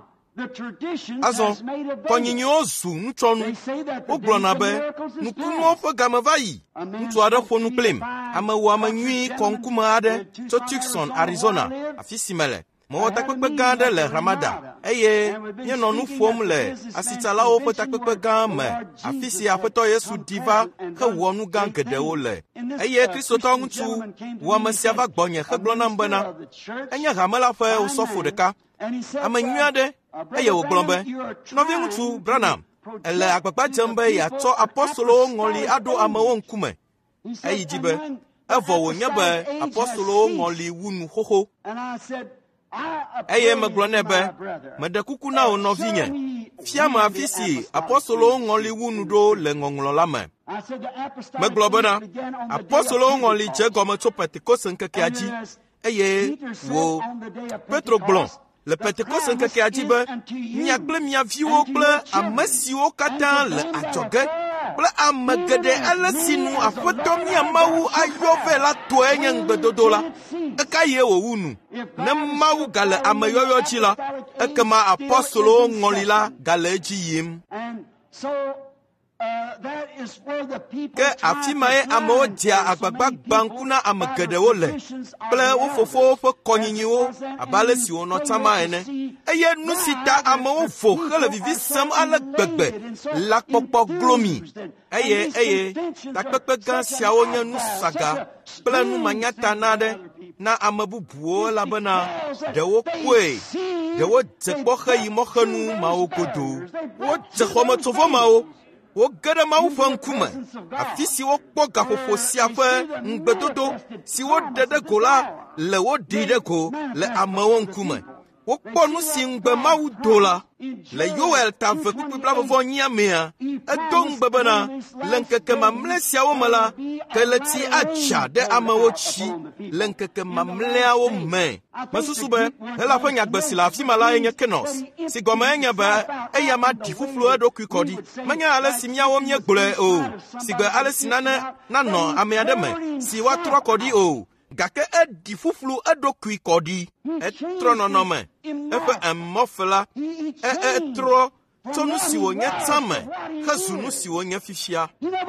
Azɔ, kɔnyinyiwo zu nutsɔnu. Wogblɔna be, nukunuwo ƒe game va yi. Ŋutsu aɖe ƒo nu kplim, amewɔame nyui kɔŋkume aɖe tso Tucson, Arizona, afi si mele. Mewɔ takpekpe gã aɖe le Ramada, eye míenɔ nu ƒom le asitsalawo ƒe takpekpe gã me, afi si Aƒetɔ Yesu ɖi va hewɔ nu gã geɖewo le. Eye kristotɔ ŋutsu wɔame sia va gbɔnye hegblɔ nam bena, enye hame la ƒe osɔfo ɖeka, ame nyui aɖe, eye wògblɔ be, nɔvi ŋutsu Branham, ele agbagba dzem be yeatsɔ apɔstolowo ŋɔli aɖo amewo ŋkume. Eyi dzi be, evɔ wònye be apɔstolowo ŋɔli wu nu xoxo. Eye megblɔ nɛ be, meɖe kuku na wò nɔvinye, fia me afi si apɔstolowo ŋɔli wu nu ɖo le ŋɔŋlɔ la me. Megblɔ bena, apɔstolowo ŋɔli dze gɔme tso Pentekoste ŋkekea dzi, eye wo Petro gblɔ le Pentekoste ŋkekea dzi be, mia kple mia viwo kple ame siwo katã le adzɔge kple ame geɖe ale si nu Aƒetɔ mía Mawu ayɔ vɛ la tɔe nye ŋugbedodo la, eka yie wòwu nu. Ne Mawu gale ameyɔyɔ dzi la, ekema apɔstolowo ŋɔli la gale edzi yim. Ke afi mae amewo dzea agbagba gbaŋku na ame geɖewo le, kple wo fofowo ƒe kɔnyinyiwo abe ale si wònɔ tsama ene, eye nu si ta amewo vo hele vivi sem ale gbegbe la kpɔkpɔ glomi, eye eye takpekpe gã siawo nye nu saga kple nu manyatana aɖe na ame bubuwo elabena ɖewo kpɔe, ɖewo dze kpɔ heyi mɔxenu mawo godo, wodze xɔmetsovɔ mawo, woge ɖe Mawu ƒe ŋkume, afi si wokpɔ gaƒoƒo sia ƒe ŋugbedodo si woɖe ɖe go la le woɖii ɖe go le amewo ŋkume. Wokpɔ nu si ŋugbe Mawu do la, le Yoel ta ve kuku bla vovo nyamea edong bebena lenkeke mamle siawo mala ke le ti acha de amewo chi lenkeke mamleawo me masusu be hela fa nyagbesi la fi mala enye kenos si gome enye be eya ma di fuflu edoku kodi manya ale simiawo mie gbole o si gbe ale sinane na no amea de me si wa tro kodi o gake edi fuflu edoku kodi etro no no me efe emofela e etro tonu si wonye tame khazunu si wonye fifia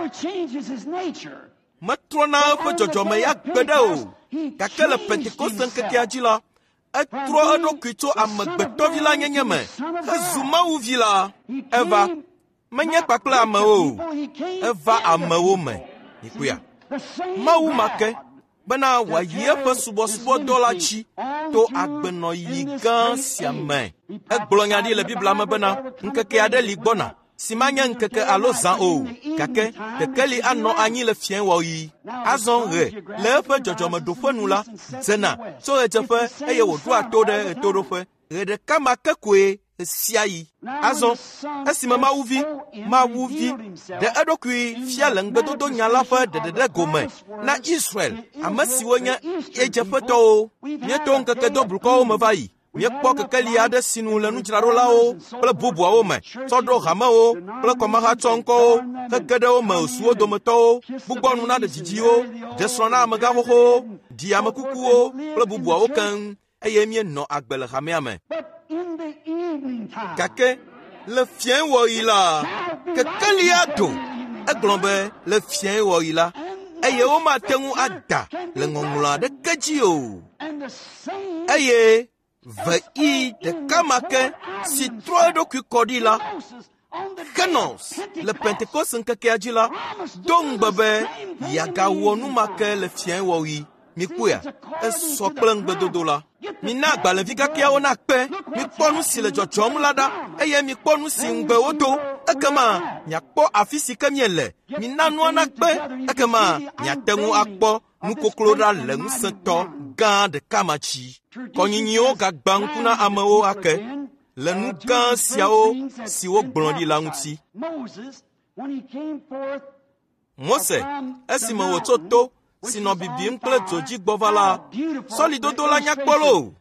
matro na efe jojome ya gbede o gake le pentecost nkeke ajila etro edoku to amegbeto vila nyenye me khazuma uvila eva menye pakla amewo eva amewo me ikuya mawu make bena wa yefe subo subo dola chi to agbeno yigan siame egblonya di le bibla me bena nkeke ade ligbona simanya nkeke alo zan o kake kekeli ano anyi le fien wo yi azon re le fe jojome do fenu la zena so ejefe eye wo do ato de to do fe re de kama kekwe siayi azon esime ma uvi ma uvi de edokui fiale ngbedodo nyala fa de de gome na Israel amasi wonya ejefeto mieto nkeke dobru ko me vai mie kpo kekeli ade sinu le nujraro la o ple bubu o me sodo hama o ple koma ha tonko o kekede o me osuo dometo bugbonu na de jiji o de sona amega ho di amakuku o ple bubu o kan eye mie no agbele hame kake le fien wo ila kekeli ado eglombe le fien wo ila eye o ma tengu ada le ngongula de keji o eye ve i de kamake si trois do ku kodila kenos le pentecost nkeke ajila dong bebe yaga wonu make le fien wo yi mi kuya eso pleng bedodola mi na gbale vika kia ona pe mi ponu si le jojom lada eye mi ponu si ngbe odo ekema nya kpo afisi kemiele mi nanu ona pe ekema nya tengu akpo nu kokloda le nseto gan de kamachi konyinyo ga gbankuna amewo ake le nu gan siao siwo gblondi la nti Mose esime wo toto sino bibim kle toji gbovala solidodo la nyakpolo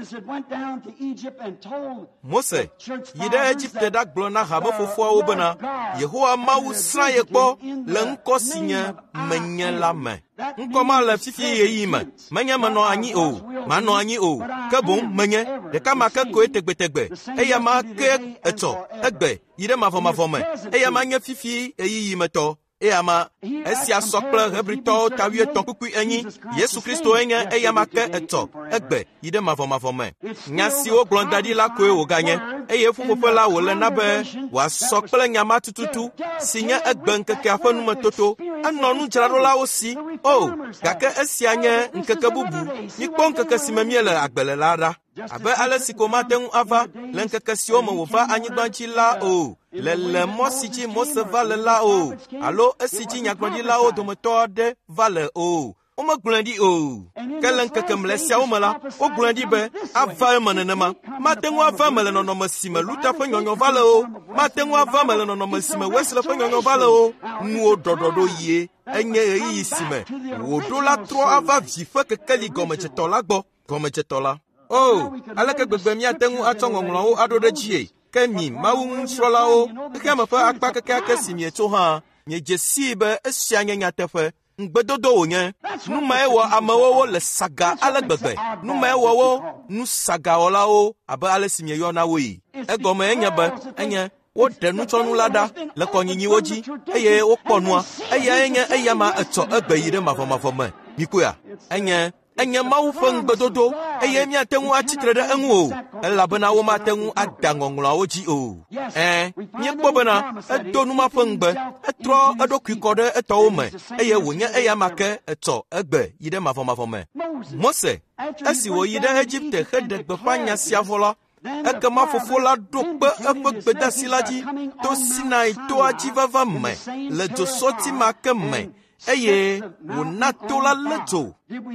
Mose yide Egypte da glona habo fofo obena Yehowa mawu sra yekpo le nko sinye menye la me nko ma le fifi yeyi me menye mano anyi o mano anyi o kebon menye de kama ke ko etegbetegbe eya ma ke eto egbe yide mavo mavo me eya ma nye fifi eyi meto Eyama esia sokple hebrito tawie tonkuku enyi Yesu Kristo enye eyama ke eto egbe yide mavo mavo me nyasi o glondadi la koe o ganye eye fufufe la wo le nabe wa sokple nyama tututu sinye egbe nkeke afanu metoto anonu jararo la osi o gake esia nye nkeke bubu nikpo nkeke simemie le agbele la ra abe ale sikoma tengu ava le nkeke sioma wo va anyigbanchi la o le le mo siji mo se va le la o alo esiji nyagbandi la o dometo de va le o o me gblandi o kele nkeke mle sia o mala o gblandi be ava menenema ma tengu ava mele no no masime luta fe nyonyo va le o ma tengu ava mele no no masime wesle fe nyonyo va le o nu o dododo ye enye yi sime wo do la tro ava vi fe kekeli gome chetola gbo gome chetola oh aleke gbegbe mi atengu atongonglon o adode jie kemi mawu nsrola o ke ma fa akpa keke akesi mi eto ha nye jesi be esia nyanya tefe ngbedodo onye nu ma ewo amawo le saga alegbegbe nu ma ewo wo nu saga ola o aba alesi yo na wo yi egome enye be enye o denu chonu lada le konyinyi oji eye o ponua eye enye eye ma eto egbe yire mafo mafo me bikuya enye enye mawu feng bedodo eye mi atengu achitre de enwu o elabena wo ma tengu adangongla oji o eh nye kpobena edonu ma fengbe etro edokukode eto me eye wonye eye make eto egbe yide mafo mafo me Mose esi wo yide Egypte hedegbe fanya siavola ekema fofola dokpe efe gbedasilaji to Sinai to ajivava me le dosoti make me eye wona tola leto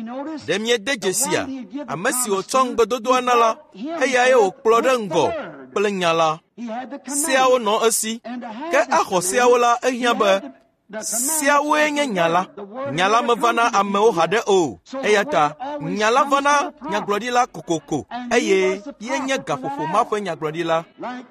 demie dejesia amesi o chongbe dodo anala eye aye o kplode ngo plenyala Siawo no esi. Ke axɔ siawo la ehia be siawoe nye nya la. Nya la mevana amewo haɖe o. Eya ta nya la vana nyagblɔɖila kokoko. Eye ye nye gaƒoƒo ma ƒe nyagblɔɖila.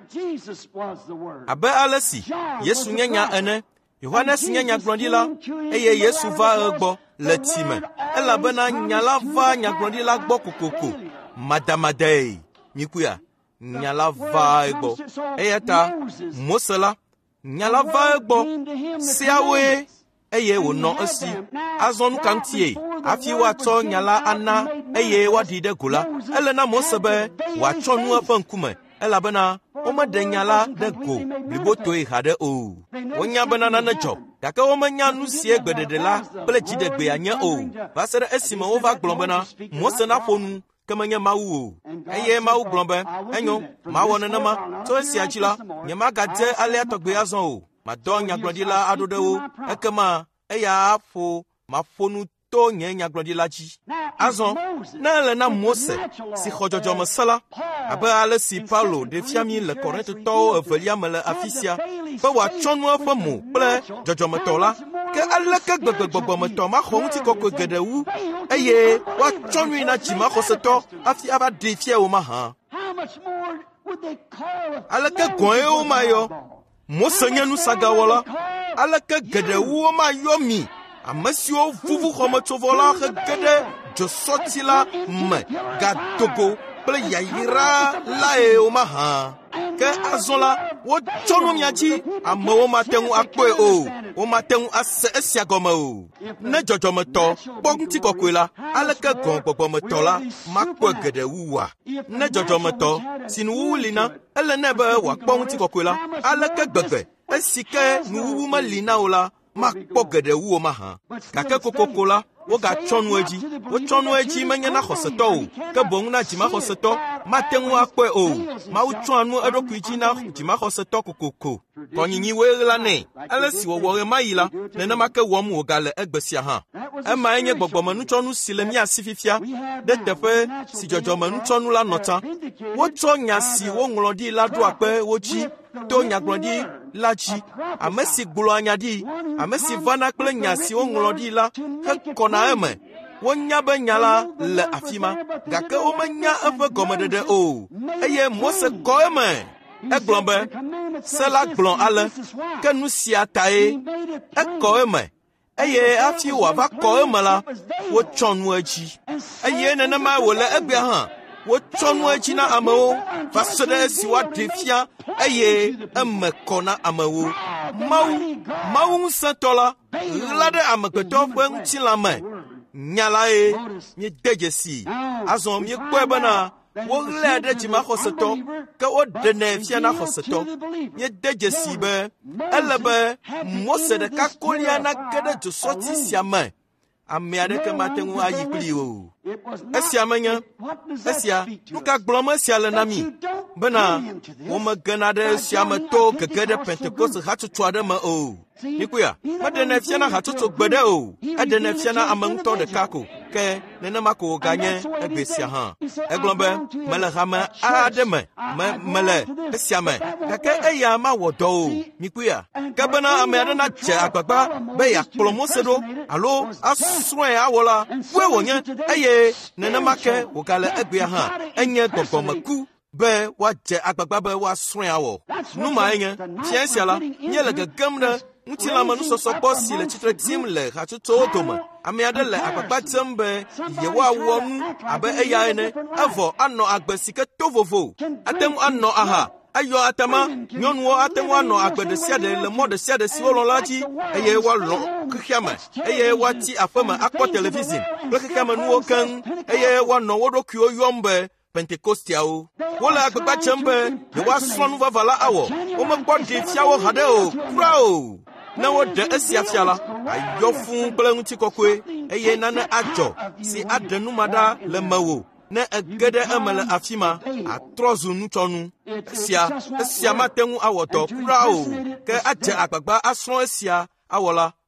Abe ale si Yesu nye nya ene. Yohanes nye nyagblɔɖila. Eye Yesu va egbɔ le tsi me. Elabena nya la va nyagblɔɖila gbɔ kokoko. Madamadae. Mikuya. Nya la va egbɔ. Eya ta Mose la nya la va egbɔ. Siawoe eye wònɔ esi. Azɔ nu ka ŋutie hafi woatsɔ nya la ana eye woaɖi ɖe go la. Ele na Mose be wòatsɔ nu eƒe ŋkume. Elabena womeɖe nya la ɖe go blibotoe haɖe o. Wonya bena nane dzɔ, gake womenya nu sie gbeɖeɖe la kple dziɖegbea nye o. Va se ɖe esime wova gblɔ bena Mose naƒo nu ke menye Mawu o. Eye Mawu gblɔ be enyo, mawɔ nenema. Tso esia dzi la, nyemagadze alea tɔgbe azɔ o. Madɔ nyagblɔɖila aɖo ɖe wo, ekema eya aƒo maƒo nu to nye nyagblɔɖila dzi. Azɔ, ne ele na Mose si xɔ dzɔdzɔme se la, abe ale si Paulo ɖe fia mi le Korintotɔwo evelia me le afi sia, be wòatsɔ nu eƒe mo kple dzɔdzɔmetɔ la, ke aleke gbegbegbɔgbɔmetɔ maxɔ ŋutikɔkɔe geɖe wu, eye woatsɔ nui na dzimaxɔsetɔ hafi ava ɖe fia wo mahã. Aleke gɔ̃e womayɔ Mose nye nusagawɔla, aleke geɖe wu womayɔ mi ame siwo vuvu xɔmetsovɔ la he ge ɖe dzosɔti la me gadogo kple yayira lae womahã. Ke azɔ la, wotsɔ nu mia dzi, amewo mate ŋu akpɔe o, womate ŋu ase esia gɔme o. Ne dzɔdzɔmetɔ kpɔ ŋutikɔkɔe la, aleke gɔ̃gbɔgbɔmetɔ la makpɔe geɖe wua. Ne dzɔdzɔmetɔ si nuwuwu li na, ele ne be wòakpɔ ŋutikɔkɔe la, aleke gbegbe esi ke nuwuwu meli na o la, makpɔ geɖe wu mahã. Gake kokoko la, wogatsɔ nu edzi. Wotsɔ nu edzi menye na xɔsetɔ o, ke boŋ na dzimaxɔsetɔ mate ŋu akpɔe o. Mawu tsɔa nu eɖokui dzi na dzimaxɔsetɔ kokoko. Kɔnyinyiwoe ɣla nɛ. Ale si wɔwɔ ɣe ma yi la, nenema ke wɔm wògale egbe sia hã. Emae nye gbɔgbɔmenutsɔnu si le mía si fifia, ɖe teƒe si dzɔdzɔmenutsɔnu la nɔ tsã. Wotsɔ nya si woŋlɔ ɖi la ɖo akpe wo dzi to nyagblɔɖi la dzi. Ame si gblɔa nya ɖi, ame si vana kple nya si woŋlɔ ɖi la hekɔna eme. Wonya be nya la le afi ma, gake womenya eƒe gɔmeɖeɖe o. Eye Mose kɔ eme. Egblɔ be se la gblɔ ale, ke nu sia tae ekɔ eme. Eye hafi wòava kɔ eme la, wotsɔ nu edzi. Eye nenema wòle egbea hã, wotsɔ nu edzi na amewo va se ɖe esi woaɖe fia eye eme kɔ na amewo. Mawu, Mawu ŋusẽtɔ la ɣla ɖe amegbetɔ ƒe ŋutilã me. Nya lae miede dzesi. Azɔ miekpɔe bena woɣlae ɖe dzimaxɔsetɔ, ke woɖenɛ fia na xɔsetɔ. Miede dzesi be ele be Mose ɖeka kolia nage ɖe dzosɔti sia me. Ame aɖeke mate ŋu ayi kpli o. Esia menye, esia, nu ka gblɔm esia le na mi? Bena womegena ɖe esia me to gege ɖe Pentekoste hatsotso aɖe me o. Nikuya, meɖenɛ fia na hatsotso gbeɖe o. Eɖenɛ fia na ame ŋutɔ ɖeka ko. Ke nenema ko wòganye egbe sia hã. Egblɔ be mele hame aɖe me, me mele esia me, gake eya mawɔ dɔ o. Nikuya, ke bena ame aɖe nadze agbagba be yeakplɔ Mose ɖo alo asrɔ̃e awɔ la, woe wònye, eye nenema ke wògale egbea hã. Enye gbɔgbɔmeku be woadze agbagba be woasrɔ̃e awɔ. Numa enye, fia sia la, míele gegem ɖe ŋutilãme nusɔsɔ gbɔ si le tsitre dim le hatsotsowo dome. Ame aɖe le agbagba dzem be yewoawɔ nu abe eya ene, evɔ anɔ agbe si ke to vovo. Ate ŋu anɔ aha, ayɔ atama, nyɔnuwo ate ŋu anɔ agbe ɖe sia ɖe le mɔ ɖe sia ɖe si wolɔ̃ la dzi, eye woalɔ xexea me, eye woati aƒe me akpɔ televizin kple xexea me nuwo keŋ, eye woanɔ wo ɖokuiwo yɔm be Pentekostiawo. Wole agbagba dzem be yewoasrɔ̃ nu vava la awɔ. Womekpɔ ɖe fiawo haɖe o, kura o. Ne woɖe esia fia la, ayɔ fũu kple ŋutikɔkɔe, eye nane adzɔ si aɖe numa ɖa le mewò. Ne ege ɖe eme le afi ma, atrɔ zu nutsɔnu. Esia, esia mate ŋu awɔ dɔ kura o. Ke adze agbagba asrɔ̃ esia awɔ la,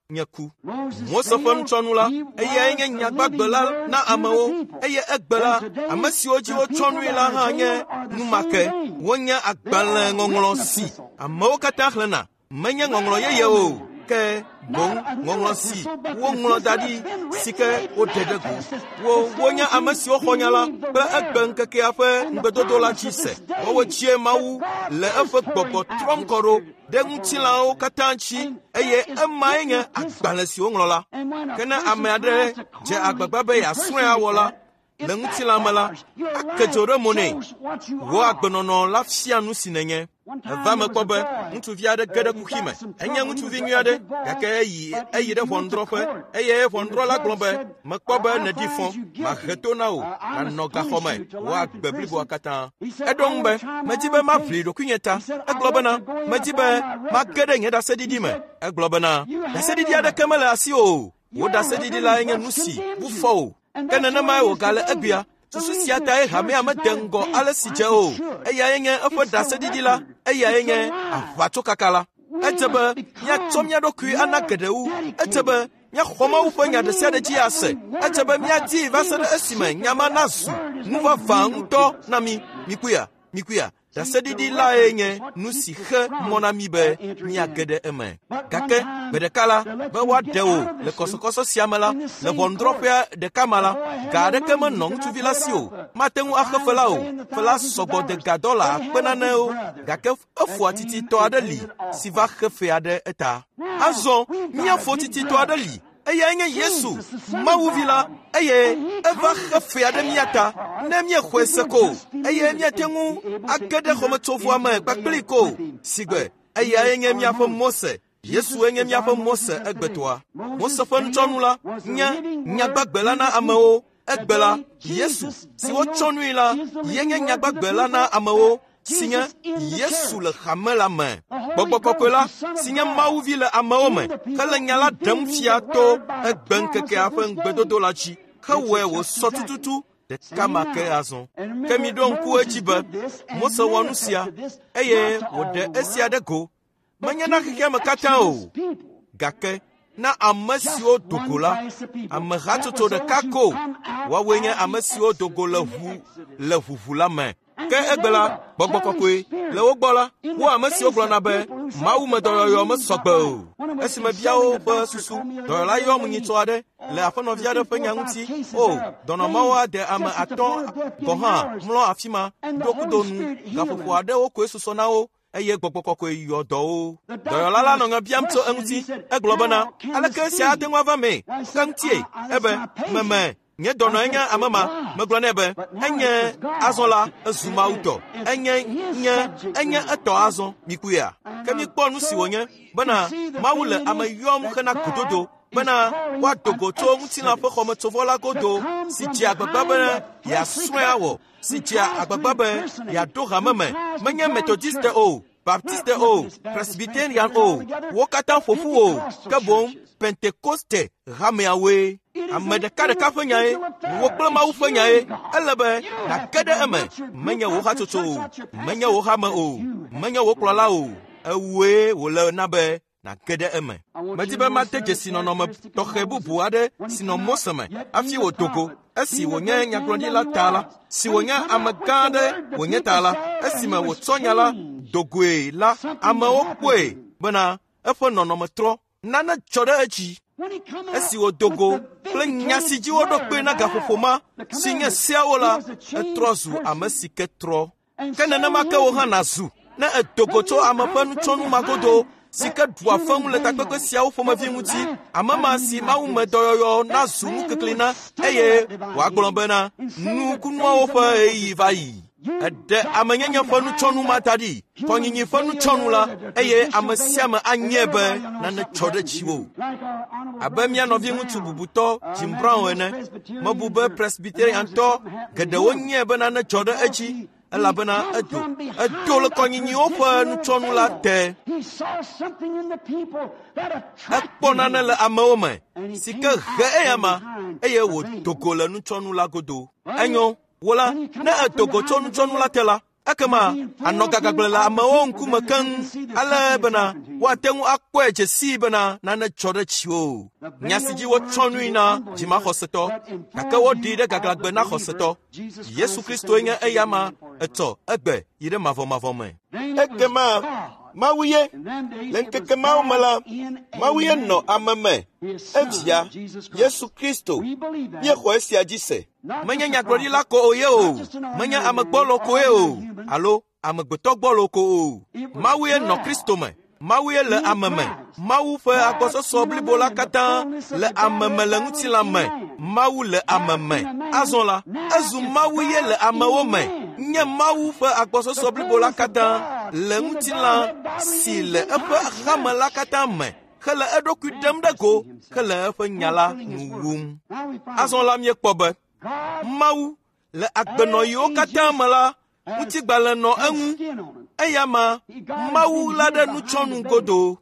nye ku. Mose ƒe nutsɔnu la, eyae nye nyagbagbe la na amewo, eye egbe la, ame siwo dzi wotsɔ nui la hã nye numake, wonye agbalẽ ŋɔŋlɔ si amewo katã xlẽna, menye ŋɔŋlɔ yeye o, ke boŋ ŋɔŋlɔ si woŋlɔ da ɖi si ke woɖe ɖe go. Wo wonye ame siwo xɔ nya la kple egbe ŋkekea ƒe ŋgbedodo la dzi se. Woawo tsie Mawu le eƒe gbɔgbɔ trɔm kɔ ɖo ɖe ŋutilãwo katã dzi, eye emae nye agbalẽ si woŋlɔ la. Ke ne ame aɖe dze agbagba be yeasrɔ̃e awɔ la, le ŋutilã me la, ake dzo ɖe mo nɛ. Wò agbenɔnɔ la fia nu si nènye. Eva me kpɔ be ŋutsuvi aɖe ge ɖe kuxi me. Enye ŋutsuvi nyui aɖe, gake eyi eyi ɖe ʋɔnudrɔ̃ƒe, eye ʋɔnudrɔ̃la gblɔ be, mekpɔ be nèɖi fɔ, mahe to na wò, nànɔ gaxɔ me, wò agbe bliboa katã. Eɖo ŋu be, medi be maʋli ɖokuinye ta. Egblɔ bena, medi be mage ɖe nye ɖaseɖiɖi me. Egblɔ bena, ɖaseɖiɖi aɖeke mele asi o. Wò ɖaseɖiɖi la nye nu si wofɔ o. Ke nenemae wògale egbea. Susu sia tae hamea mede ŋgɔ ale si dze o. Eyae nye eƒe ɖaseɖiɖi la, eyae nye aʋatsokaka la. Edze be míatsɔ mía ɖokui ana geɖewu. Edze be míaxɔ Mawu ƒe nya ɖe sia ɖe dzi ase. Edze be míadi va se ɖe esime nya ma nazu nu vavã ŋutɔ na mi. Mikuia, mikuia. Ɖaseɖiɖi lae nye nu si xe mɔ na mi be míage ɖe eme. Gake gbe ɖeka la, be woaɖe wò le kɔsɔkɔsɔ sia me la, le ʋɔnudrɔ̃ƒea ɖeka ma la, ga aɖeke menɔ ŋutsuvi la si o. Mate ŋu axe fe la o. Fe la sɔgbɔ de gadɔ le akpe nanewo, gake efo atititɔ aɖe li si va xe fea ɖe eta. Azɔ míafo tititɔ aɖe li. Eyae nye Yesu, Mawuvi la, eye eva xe fea ɖe mía ta, ne míexɔe se ko, eye míate ŋu age ɖe xɔmetsovua me kpakpli ko. Sigbe, eyae nye míaƒe Mose, Yesue nye míaƒe Mose egbetɔa. Mose ƒe nutsɔnu la nye nyagbagbe la na amewo. Egbe la, Yesu, si wotsɔ nui la, ye nye nyagbagbe la na amewo, si nye Yesu le xame la me. Gbɔgbɔ kɔkɔe la, si nye Mawuvi le amewo me, hele nya la ɖem fia to egbe ŋkekea ƒe ŋgbedodo la dzi, hewɔe wòsɔ tututu ɖeka ma ke azɔ. Ke mi ɖo ŋku edzi be Mose wɔ nu sia, eye wòɖe esia ɖe go. Menye na xexea me katã o, gake na ame siwo dogo la, ame hatsotso ɖeka ko, woawoe nye ame siwo dogo le ʋu le ʋuʋu la me. Ke egbe la, Gbɔgbɔ Kɔkɔe le wo gbɔ la, wo ame siwo gblɔna be Mawu me dɔyɔyɔ mesɔgbe o. Esime bia wo ƒe susu, dɔyɔla yɔ mu nyitsɔ aɖe le aƒenɔvi aɖe ƒe nya ŋuti, o, dɔnɔmawo aɖe ame atɔ̃ gɔ hã mlɔ afi ma, ɖo kudo nu, gaƒoƒo aɖewo koe susɔ na wo, eye Gbɔgbɔ Kɔkɔe yɔ dɔ wo. Dɔyɔla la nɔ ŋa biam tso eŋuti, egblɔ bena, aleke sia ate ŋu ava mee? Ke ŋutie, ebe, meme, nye dɔnɔe nye ame ma, megblɔ nɛ be, enye azɔ la, ezu Mawu tɔ. Enye nye, enye etɔ azɔ, mikuia. Ke mikpɔ nu si wònye, bena Mawu le ame yɔm hena gododo, bena woadogo tso ŋutilã ƒe xɔmetsovɔ la godo, si dze agbagba be yeasrɔ̃e awɔ, si dze agbagba be yeaɖo hame me, menye methodiste o, baptiste o, presbyterian o, wo katã ƒoƒu o, ke boŋ pentekoste hameawoe. Ame ɖeka ɖeka ƒe nyae, wo kple Mawu ƒe nyae, ele be nake ɖe eme, menye wo hatsotso o, menye wo hame o, menye wo kplɔla o, ewue wòle na be nage ɖe eme. Medi be mate dzesi nɔnɔme tɔxɛ bubu aɖe si nɔ Mose me, hafi wòdogo, esi wònye nyagblɔɖila ta la, si wònye ame gã aɖe wònye ta la, esime wòtsɔ nya la dogoe la, amewo kpɔe bena eƒe nɔnɔme trɔ, nane dzɔ ɖe edzi. Esi wòdogo kple nya si dzi woɖo kpe na gaƒoƒo ma, si nye seawo la, etrɔ zu ame si ke trɔ. Ke nenema ke wo hã nàzu, ne edogo tso ame ƒe nutsɔnu ma godo, si ke ɖua feŋu le takpekpe siawo ƒomevi ŋuti, ame ma si Mawu me dɔyɔyɔ nazu nukekli na, eye wòagblɔ bena nukunuawo ƒe ɣeyiɣi va yi. Eɖe amenyenye ƒe nutsɔnu ma da ɖi, kɔnyinyi ƒe nutsɔnu la, eye ame sia me anyie be nane tsɔ ɖe dziwò. Abe mía nɔvi ŋutsu bubutɔ Jim Brown ene, mebu be presbyteriantɔ geɖewo nyie be nane tsɔ ɖe edzi, elabena edo edo le kɔnyinyiwo ƒe nutsɔnu la te. Ekpɔ nane le amewo me, si ke he eya ma, eye wòdogo le nutsɔnu la godo. Enyo, wola, ne edogo tso nutsɔnu la te la, ekema anɔgagagble le amewo ŋkume keŋ ale bena woate ŋu akpɔe dze si bena nane tsɔ ɖe tsiwo. Nya si dzi wotsɔ nui na dzimaxɔsetɔ, gake woɖii ɖe gaglãgbe na xɔsetɔ. Yesu Kristoe nye eya ma etsɔ egbe yi ɖe mavɔmavɔ me. Ekema Mawu ye le ŋkeke mawo me la, Mawu ye nɔ ame me, evia Yesu Kristo. Míexɔ esia dzi se. Menye nyagblɔɖila ko o ye o, menye amegbɔlɔ ko ye o, alo amegbetɔ gbɔlɔ ko o. Mawu ye nɔ Kristo me. Mawu ye le ame me. Mawu ƒe agbɔsɔsɔ blibo la katã le ame me le ŋutilã me. Mawu le ame me. Azɔ la, ezu Mawu ye le amewo me. Nye Mawu ƒe agbɔsɔsɔ blibo la katã le ŋutilã si le eƒe xame la katã me. Hele eɖokui ɖem ɖe go, hele eƒe nya la nu wum. Azɔ la míekpɔ be Mawu le agbenɔyiwo katã me la, ŋutigbalẽ nɔ eŋu. Eya ma, Mawu la ɖe nutsyɔnu godoo.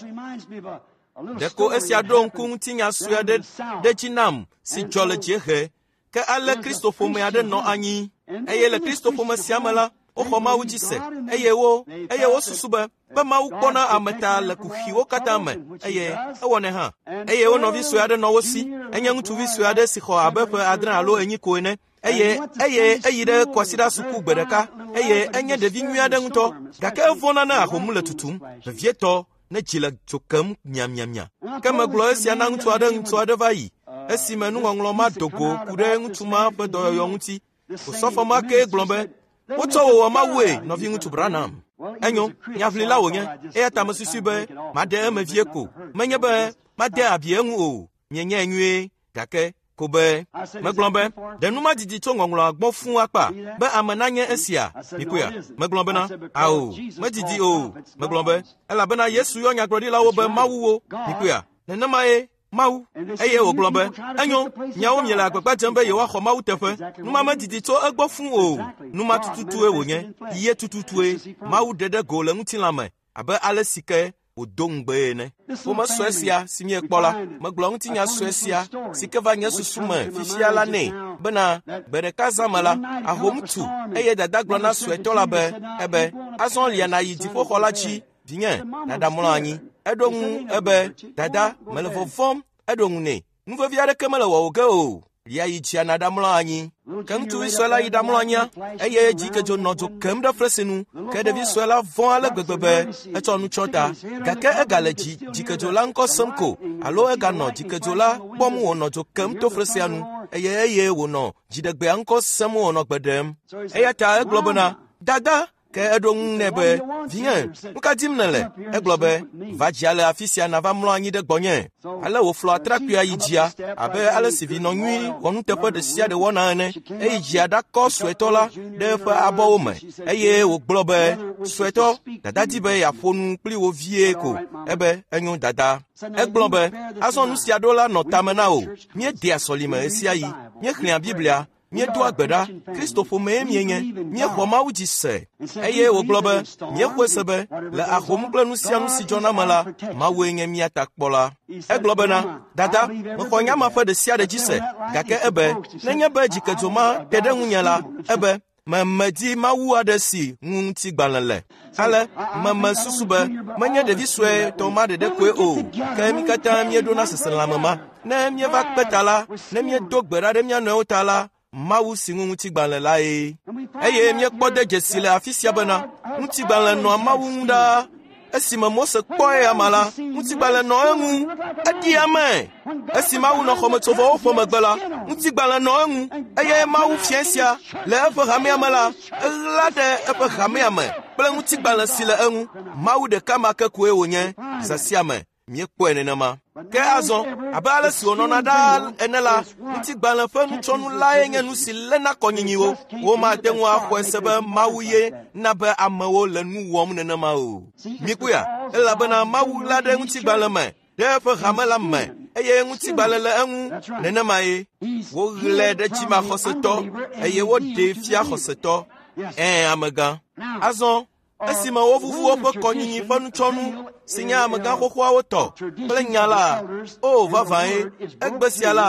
Ɖeko esia ɖo ŋku ŋutinya sue aɖe ɖe dzi nam si dzɔ le dziehe, ke ale Kristo ƒome aɖe nɔ anyi, eye le Kristo ƒome sia me la, woxɔ Mawu dzi se, eye wo eye wo susu be be Mawu kpɔna ame ta le kuxiwo katã me, eye ewɔnɛ hã. Eye wo nɔvi sue aɖe nɔ wo si, enye ŋutsuvi sue aɖe si xɔ abe ƒe adre alo enyi ko ene. Eye eye eyi ɖe kɔsiɖa suku gbe ɖeka, eye enye ɖevi nyui aɖe ŋutɔ, gake evɔna ne ahom le tutum, vevietɔ ne dzi le dzo kem miamiamia. Ke megblɔ esia na ŋutsu aɖe ŋutsu aɖe va yi, esime nuŋɔŋlɔ ma do go ku ɖe ŋutsu ma ƒe dɔyɔyɔ ŋuti. Osɔfo ma ke gblɔ be, wotsɔ wò wɔ Mawue, nɔvi ŋutsu Branham. Enyo, nyaʋlila wònye, eya ta mesusui be maɖe eme vie ko. Menye be made abi eŋu o, mienyae nyuie, gake ko be megblɔ be ɖe nu ma didi tso ŋɔŋlɔa gbɔ fũu akpa be ame nanye esia. Mikoya, megblɔ bena ao, medidi o. Megblɔ be elabena Yesu yɔ nyagblɔɖilawo be Mawuwo. Mikoya, nenema ye Mawu. Eye wògblɔ be enyo, nyawo miele agbagba dzem be yewoaxɔ Mawu teƒe. Nu ma medidi tso egbɔ fũu o. Nu ma tututue wònye, ye tututue. Mawu ɖe ɖe go le ŋutilã me abe ale si ke wòdo ŋugbe ene. Womesɔ esia si miekpɔ la, megblɔ ŋutinya sue sia si ke va nye susu me fifia la nɛ, bena gbe ɖeka zã me la, ahom tu, eye dada gblɔ na suetɔ la be, ebe azɔ lia nàyi dziƒoxɔ la dzi, vinye, dada mlɔ anyi. Eɖo ŋu ebe, dada, mele vɔvɔm. Eɖo ŋu nɛ, nuvevi aɖeke mele wɔwò ge o. Lia yi dzia na ɖamlɔ anyi. Ke ŋutsuvi sue la yi ɖamlɔ anyia, eye dzikedzo nɔ dzo kem ɖe flesinu. Ke ɖevi sue la vɔ̃ ale gbegbe be etsɔ nu tsyɔ ta, gake egale dzi dzikedzo la ŋkɔ sem ko, alo eganɔ dzikedzo la kpɔm wònɔ dzo kem to flesia nu, eye eye wònɔ dziɖegbea ŋkɔ sem wònɔ gbe ɖem. Eya ta egblɔ bena, dada, ke eɖo ŋu nɛ be, vinye, nu ka dim nèle? Egblɔ be, va dzia le afi sia nava mlɔ anyi ɖe gbɔnye. Ale wòflɔ atrakpuia yi dzia, abe ale si vinɔ nyui wɔnuteƒe ɖe sia ɖe wɔna ene, eyi dzia ɖakɔ suetɔ la ɖe eƒe abɔwo me, eye wògblɔ be, suetɔ, dada di be yeaƒo nu kpli wo vie ko, ebe enyo dada. Egblɔ be, azɔ nu sia ɖo la nɔ tame na o, míedea sɔlime esia yi, míexlẽa Biblia, míedoa gbe ɖa, Kristo ƒomee mienye, míexɔ Mawu dzi se. Eye wògblɔ be, míexɔe se be, le ahom kple nu sia nu si dzɔna me la, Mawue nye mía takpɔla. Egblɔ bena, dada, mexɔ nyama ƒe ɖe sia ɖe dzi se, gake ebe, nenye be dzikedzo ma te ɖe ŋunye la, ebe, memedi Mawu aɖe si ŋu ŋutigbalẽ le. Ale, meme susu be, menye ɖevi sue tɔ ma ɖeɖe koe o, ke mi katã míeɖona seselãme ma. Ne míeva kpe ta la, ne míedo gbe ɖa ɖe mía nɔewo ta la, Mawu si ŋu ŋutigbalẽ la ye. Eye míekpɔ de dzesi le afi sia bena, ŋutigbalẽ nɔa Mawu ŋu ɖaa. Esime Mose kpɔe ama la, ŋutigbalẽ nɔ eŋu, eɖi ame. Esi Mawu nɔ xɔmetsovɔwo ƒe megbe la, ŋutigbalẽ nɔ eŋu, eye Mawu fia sia le eƒe hamea me la, eɣla ɖe eƒe hamea me kple ŋutigbalẽ si le eŋu. Mawu ɖeka ma ke koe wònye, zã sia me míekpɔe nenema. Ke azɔ, abe ale si wònɔna ɖaa ene la, ŋutigbalẽ ƒe nutsɔnu lae nye nu si lena kɔnyinyiwo. Womate ŋu axɔe se be Mawu ye na be amewo le nu wɔm nenema o. Mikuya, elabena Mawu la ɖe ŋutigbalẽ me, ɖe eƒe hame la me, eye ŋutigbalẽ le eŋu, nenema ye. Woɣlẽ ɖe dzimaxɔsetɔ, eye woɖee fia xɔsetɔ. Ɛ̃, amegã. Azɔ, esime wovuvu woƒe kɔnyinyi ƒe nutsɔnu si nye amegã xoxoawo tɔ kple nya la, o vavãe, egbe sia la,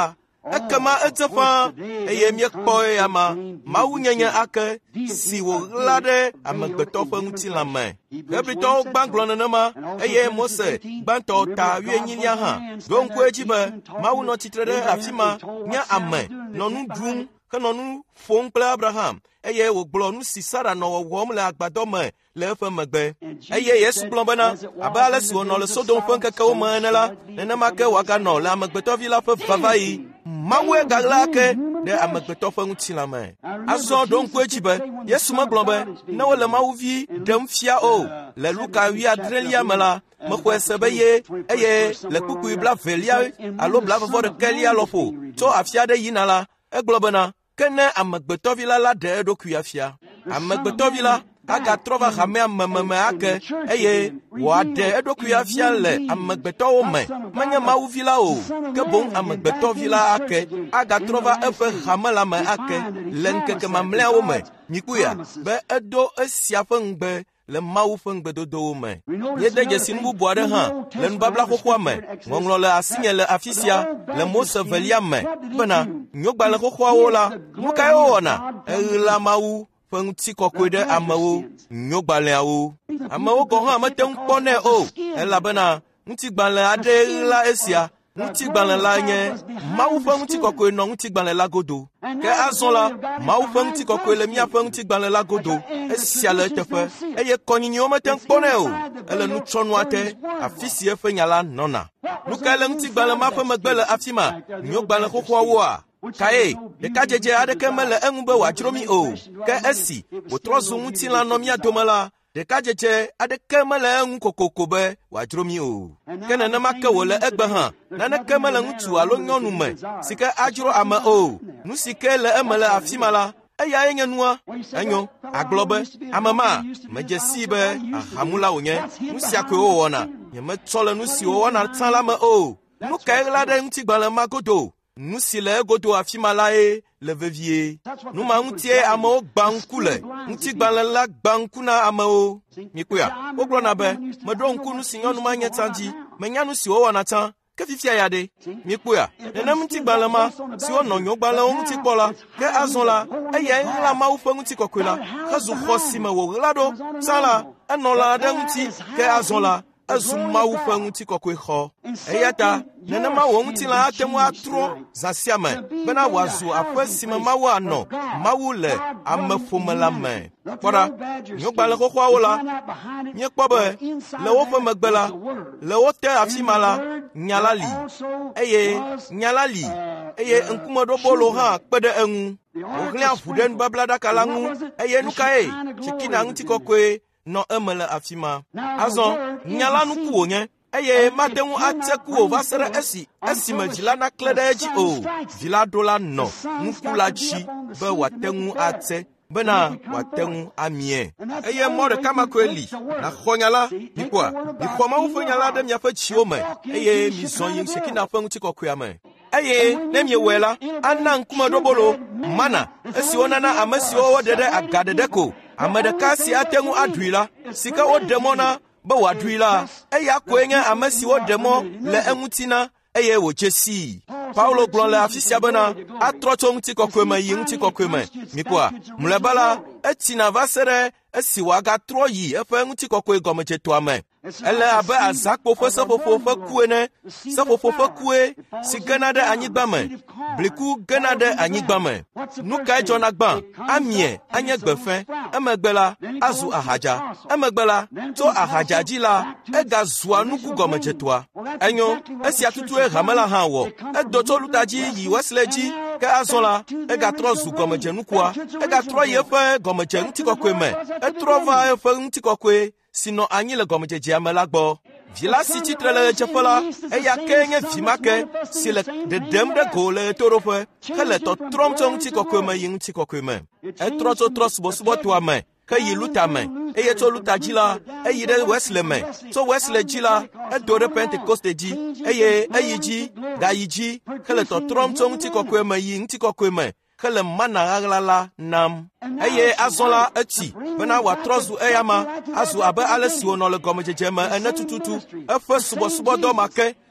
ekema etsefa eye miekpɔ ya ma Mawu nyenye ake si wòɣla ɖe amegbetɔ ƒe ŋutilãme. Hebritɔwo gbã gblɔ nenema eye Mose gbãtɔ ta wuienyilia hã ɖo ŋku edzi be Mawu nɔ tsitre ɖe afi ma nye ame nɔ nu ɖum henɔ nu ƒom kple Abraham eye wògblɔ nu si Sara nɔ wɔwɔm le agbadɔ me le eƒe megbe. Eye Yesu gblɔ bena abe ale si wònɔ le Sodom ƒe ŋkekewo me ene la, nenema ke wòaganɔ le amegbetɔvi la ƒe vavayi. Mawue gaɣla ake ɖe amegbetɔ ƒe ŋutilãme. Azɔ ɖo ŋku edzi be Yesu megblɔ be ne wole Mawuvi ɖem fia o. Le Luka wuiadrelia me la, mexɔe se be ye eye le kpukpui blavelia alo blavevɔɖekelia lɔƒo tso afi aɖe yina la, egblɔ bena ke ne amegbetɔvi la la ɖe eɖokui afia. Amegbetɔvi la agatrɔ va hamea mememe ake eye wòaɖe eɖokui afia le amegbetɔwo me. Menye Mawuvi la o, ke boŋ amegbetɔvi la ake agatrɔ va eƒe hame la me ake le ŋkeke mamlɛawo me. Mikuya be eɖo esia ƒe ŋugbe le Mawu ƒe ŋugbedodowo me. Míede dzesi nu bubu aɖe hã le nubabla xoxoa me. Ŋɔŋlɔ le asinye le afi sia le Mose velia me bena nyogbalẽ xoxoawo la, nu kae wowɔna? Eɣla Mawu ƒe ŋutikɔkɔe ɖe amewo nyogbalẽawo. Amewo gɔ̃ hã mete ŋu kpɔnɛ o, elabena ŋutigbalẽ aɖe ɣla esia. Ŋutigbalẽ la nye Mawu ƒe ŋutikɔkɔe nɔ ŋutigbalẽ la godo. Ke azɔ la, Mawu ƒe ŋutikɔkɔe le míaƒe ŋutigbalẽ la godo. Esia le eteƒe eye kɔnyinyiwo mete ŋu kpɔnɛ o. Ele nutsɔnua te afi si eƒe nya la nɔna. Nu kae le ŋutigbalẽ ma ƒe megbe le afi ma? Nyogbalẽ xoxoawoa? Kae ɖekadzedze aɖeke mele eŋu be wòadzro mi o. Ke esi wòtrɔ zu ŋutilã nɔ mía dome la, ɖekadzedze aɖeke mele eŋu kokoko be wòadzro mi o. Ke nenema ke wòle egbe hã, naneke mele ŋutsu alo nyɔnu me si ke adzro ame o. Nu si ke le eme le afi ma la, eyae nye nua. Enyo, agblɔ be ame ma medze sii be ahamula wònye. Nu sia koe wowɔna. Nyemetsɔ le nu si wòwɔna tsã la me o. Nu kae ɣla ɖe ŋutigbalẽ ma godo? Nu si le egodo afi ma lae le vevie. Nu ma ŋutie amewo gba ŋku le. Ŋutigbalẽ la gba ŋku na amewo. Mikuya, wogblɔna be meɖo ŋku nu si nyɔnu ma nye tsã dzi, menya nu si wowɔna tsã. Ke fifia ya ɖe. Mikuya, nenem ŋutigbalẽ ma si wonɔ nyogbalẽwo ŋuti kpɔ la, ke azɔ la, eyae ɣla Mawu ƒe ŋutikɔkɔe la hezu xɔ si me wòɣla ɖo. Tsã la, enɔ lã ɖe ŋuti, ke azɔ la, ezu Mawu ƒe ŋutikɔkɔe xɔ. Eya ta, nenema wò ŋutilã ate ŋu atrɔ zã sia me bena wòazu aƒe si me Mawu anɔ. Mawu le ameƒome la me. Kpɔɖa, nyogbalẽ xoxoawo la, míekpɔ be le woƒe megbe la, le wo te afi ma la, nya la li. Eye nya la li. Eye ŋkumeɖobolo hã kpe ɖe eŋu. Wòhlẽ aʋu ɖe nubablaɖaka la ŋu. Eye nu kae? Tsikina ŋutikɔkɔe nɔ eme le afi ma. Azɔ, nya la nuku wònye. Eye mate ŋu ate ku o va se ɖe esi esime vi la naklẽ ɖe edzi o. Vi la ɖo la nɔ ŋku la dzi be wòate ŋu ate bena wòate ŋu amie. Eye mɔ ɖeka ma koe li naxɔ nya la. Mikpɔa, mixɔ Mawu ƒe nya la ɖe miaƒe dziwo me eye mizɔ yi Sekina ƒe ŋutikɔkɔea me. Eye ne miewɔe la, ana ŋkumeɖobolo mana esi wonana ame siwo woɖe ɖe agaɖeɖe ko. Ame ɖeka si ate ŋu aɖui la, si ke woɖe mɔ na be wòaɖui la, eya koe nye ame si woɖe mɔ le eŋuti na eye wòdze sii. Paulo gblɔ le afi sia bena atrɔ tso ŋutikɔkɔe me yi ŋutikɔkɔe me. Mikpɔa, mlɔeba la, etina va se ɖe esi wòagatrɔ yi eƒe ŋutikɔkɔe gɔmedzetoa me. Ele abe azãkpo ƒe seƒoƒo ƒe ku ene. Seƒoƒo ƒe kue si gena ɖe anyigba me. Bliku gena ɖe anyigba me. Nu kae dzɔna gbã? Amie anye gbefẽ. Emegbe la, azu ahadza. Emegbe la, tso ahadza dzi la, egazua nuku gɔmedzetoa. Enyo, esia tutue hame la hã wɔ. Edo tso luta dzi yi Wesley dzi, ke azɔ la, egatrɔ zu gɔmedzenukua. Egatrɔ yi eƒe gɔmedze ŋutikɔkɔe me. Etrɔ va eƒe ŋutikɔkɔe si nɔ anyi le gɔmedzedzea me la gbɔ. Vi la si tsitre le ɣedzeƒe la, eya ke nye vi ma ke si le ɖeɖem ɖe go le ɣetoɖoƒe hele tɔtrɔm tso ŋutikɔkɔe me yi ŋutikɔkɔe me. Etrɔ tso trɔsubɔsubɔtoa me ke yi Luta me, eye tso Luta dzi la, eyi ɖe Wesley me. Tso Wesley dzi la, edo ɖe Pentecoste dzi, eye eyi dzi, gayi dzi, hele tɔtrɔm tso ŋutikɔkɔe me yi ŋutikɔkɔe me. Hele mana ɣaɣla la nam. Eye azɔ la eti bena wòatrɔ zu eyama azu abe ale si wònɔ le gɔmedzedze me ene tututu. Eƒe subɔsubɔdɔ ma ke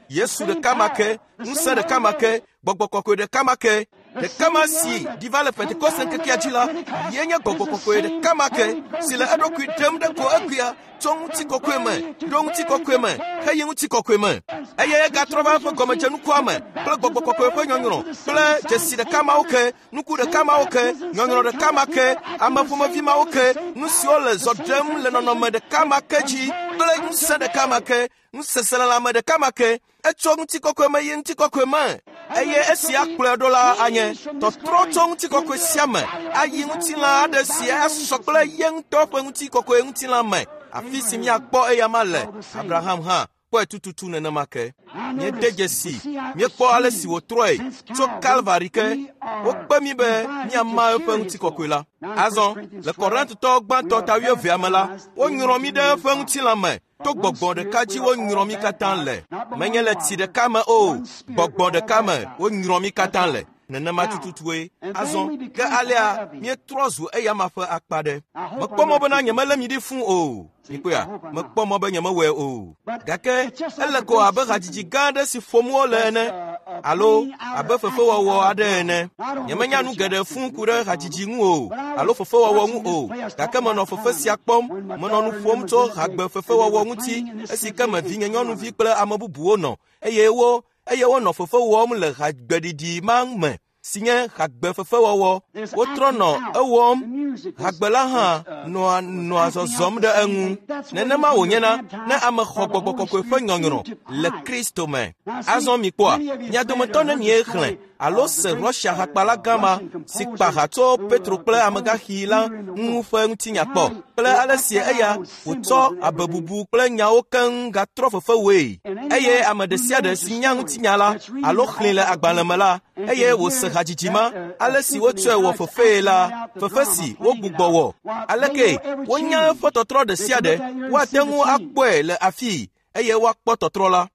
Yesu ɖeka ma ke, ŋusẽ ɖeka ma ke, gbɔgbɔ kɔkɔe ɖeka ma ke, ɖeka ma si diva le Pentekoste ŋkekea dzi la, ye nye gbɔgbɔ kɔkɔe ɖeka ma ke, si le eɖokui ɖem ɖe ko ekuia tso ŋutikɔkɔe me ɖo ŋutikɔkɔe me heyi ŋutikɔkɔe me, eye egatrɔ va eƒe gɔmedzenukua me kple gbɔgbɔ kɔkɔe ƒe nyɔnyrɔ kple dzesi ɖeka mawo ke, nuku ɖeka mawo ke, nyɔnyrɔ ɖeka ma ke, ame ƒomevi mawo ke, nu siwo le zɔ ɖem le nɔnɔme ɖeka ma ke dzi kple ŋusẽ ɖeka ma ke, ŋusese le lãme ɖeka ma ke, etso ŋutikɔkɔe me yi ŋutikɔkɔe me, eye esi akplɔe ɖo la anye tɔtrɔ tso ŋutikɔkɔe sia me ayi ŋutilã aɖe si asɔ kple ye ŋutɔ ƒe ŋutikɔkɔe ŋutilã me, afi si miakpɔ eya ma le. Abraham hã kpɔe tututu nenema ke. Miede dzesi, miekpɔ ale si wòtrɔe tso Calvary ke, wokpe mi be miama eƒe ŋutikɔkɔe la. Azɔ, le Kɔrintotɔ gbãtɔ ta wuievea me la, wonyrɔ mi ɖe eƒe ŋutilã me, to gbɔgbɔ ɖeka dzi wonyrɔ mi katã le. Menye le tsi ɖeka me o, gbɔgbɔ ɖeka me wonyrɔ mi katã le. Nenema tututue. Azɔ, ke alea mietrɔ zu eya ma ƒe akpa ɖe. Mekpɔ mɔ bena nyemele mi ɖi fũu o. Mikpoa, mekpɔ mɔ be nyemewɔe o. Gake ele ko abe hadzidzi gã aɖe si ƒom wole ene, alo abe fefewɔwɔ aɖe ene. Nyemenya nu geɖe fũu ku ɖe hadzidzi ŋu o, alo fefewɔwɔ ŋu o. Gake menɔ fefe sia kpɔm, menɔ nu ƒom tso hagbe fefewɔwɔ ŋuti, esi ke me vinye nyɔnuvi kple ame bubuwo nɔ, eye wo eye wonɔ fefe wɔm le hagbeɖiɖi ma me, si nye hagbe fefewɔwɔ. Wotrɔ nɔ ewɔm, hagbe la hã nɔa nɔa zɔzɔm ɖe eŋu. Nenema wònyena ne ame xɔ gbɔgbɔ kɔkɔe ƒe nyɔnyrɔ le Kristo me. Azɔ mi kpɔa, mia dometɔ ne miexlẽ alo se Russia hakpala gã ma si kpa ha tso Petro kple amegaxi la ŋu ƒe ŋutinya kpɔ, kple ale si eya wòtsɔ abebubu kple nyawo keŋ gatrɔ fefewoe, eye ame ɖe sia ɖe si nya ŋutinya la alo xlẽ le agbalẽ me la, eye wòse hadzidzi ma, ale si wotsɔe wɔ fefee la, fefe si wogbugbɔ wɔ. Aleke wonya eƒe tɔtrɔ ɖe sia ɖe, woate ŋu akpɔe le afii, eye woakpɔ tɔtrɔ la.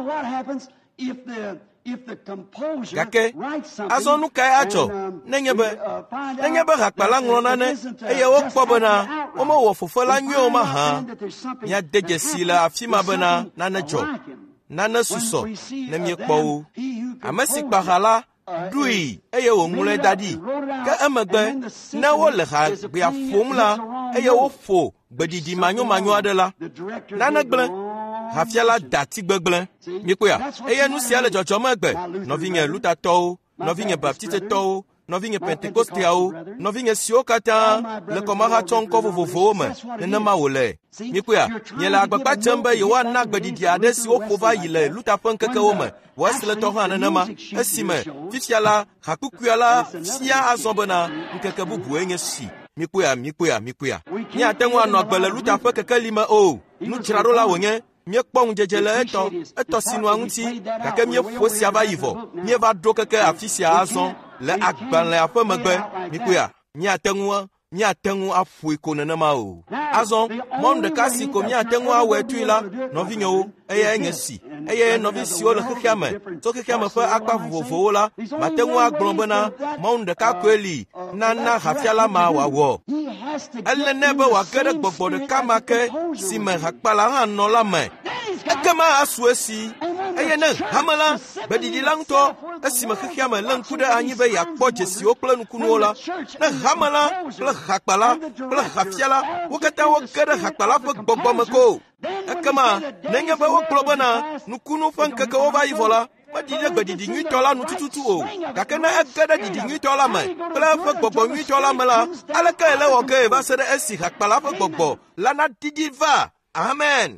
Gake, azɔ nu kae adzɔ, nenye be, nenye be hakpala ŋlɔ nane, eye wokpɔ bena womewɔ fefe la nyuie o mahã, miade dzesi le afi ma bena nane dzɔ, nane susɔ ne miekpɔ wo. Ame si kpa ha la ɖui eye wòŋlɔe da ɖi, ke emegbe ne wole hagbea ƒom la, eye woƒo gbeɖiɖi manyomanyo aɖe la, nane gblẽ, hafiala dati gbegblẽ. Mikpoa, eye nu sia le dzɔdzɔm egbe, nɔvinye Lutatɔwo, nɔvinye Baptistetɔwo, nɔvinye Pentekosteawo, nɔvinye siwo katã le kɔmaha tsɔ ŋkɔ vovovowo me, nenema wòle. Mikpoa, nye le agbagba dzem be yewoana gbeɖiɖi aɖe si woƒo va yi le Luta ƒe ŋkekewo me, Wesletɔ hã nenema, esime fifia la, hakukuia la fia azɔ bena ŋkeke bubue nye si. Mikpoa, mikpoa, mikpoa. Míate ŋu anɔ agbe le Luta ƒe kekeli me o. Nudzraɖo la wònye. Míekpɔ ŋudzedze le etɔ, etɔ sinua ŋuti, gake míeƒo sia va yi vɔ. Míeva ɖo keke afi sia azɔ le agbalẽa ƒe megbe. Mikpoa, míate ŋu míate ŋu aƒoe ko nenema o. Azɔ, mɔnu ɖeka si ko míate ŋu awɔe tui la, nɔvinyewo, eye nye si, eye nɔvi siwo le xexea me, tso xexea me ƒe akpa vovovowo la, mate ŋu agblɔ bena mɔnu ɖeka koe li nana hafiala ma wòawɔ. Ele ne be wòage ɖe gbɔgbɔ ɖeka ma ke si me hakpala hã nɔ la me, ekema asu esi, eye ne hame la, gbeɖiɖi la ŋutɔ, esime xexea me lé ŋku ɖe anyi be yeakpɔ dzesiwo kple nukunuwo la, ne hame la kple hakpala kple hafiala, wo katã woge ɖe hakpala ƒe gbɔgbɔ me ko. Ekema, nenye be wogblɔ bena nukunu ƒe ŋkekewo va yi vɔ la, meɖi ɖe gbeɖiɖi nyuitɔ la nu tututu o, gake ne ege ɖe ɖiɖi nyuitɔ la me kple eƒe gbɔgbɔ nyuitɔ la me la, aleke ele wɔ ge va se ɖe esi hakpala ƒe gbɔgbɔ la naɖiɖi va. Amen.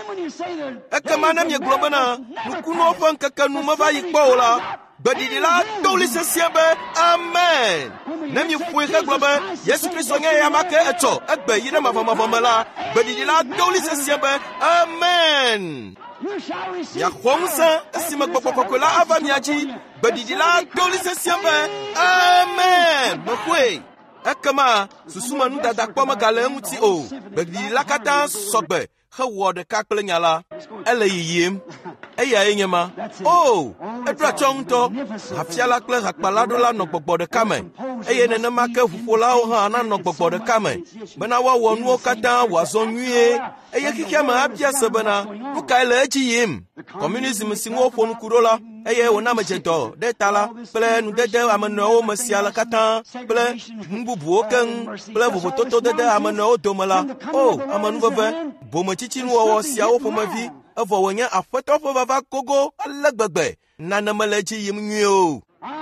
Ekema ne miegblɔ bena nukunuwo ƒe ŋkeke nu meva yi kpɔ o la, gbeɖiɖi la doli sesĩe be amen. Ne miƒoe hegblɔ be Yesu Kristo nye eya ma ke etsɔ egbe yi ɖe mavɔmavɔ me la, gbeɖiɖi la doli sesĩe be amen. Miaxɔ ŋusẽ esime gbɔgbɔ kɔkɔe la ava mia dzi, gbeɖiɖi la doli sesĩe be amen. Meƒoe. Ekema susume nudada kpɔ megale eŋuti o, gbeɖiɖi la katã sɔgbe hewɔ ɖeka kple nya la, ele yiyim. eya enye ma o edra chongto afiala kle hakpalado la no gbogbo de kame eye nene ma ke fufola o ha na no gbogbo de kame bena wa wonu o kata wa so nwie eye kike ma abia se bena nu kai le eji yim communism singo fonu kurola eye wona ma jeto de tala ple nu de de amano o masiala kata ple mbubu o ken ple bobo toto de de amano o domala o amanu veve bo ma chichi nu o sia o fo ma vi evo wonya afeto fo baba kogo alagbegbe nana meleji yim nwio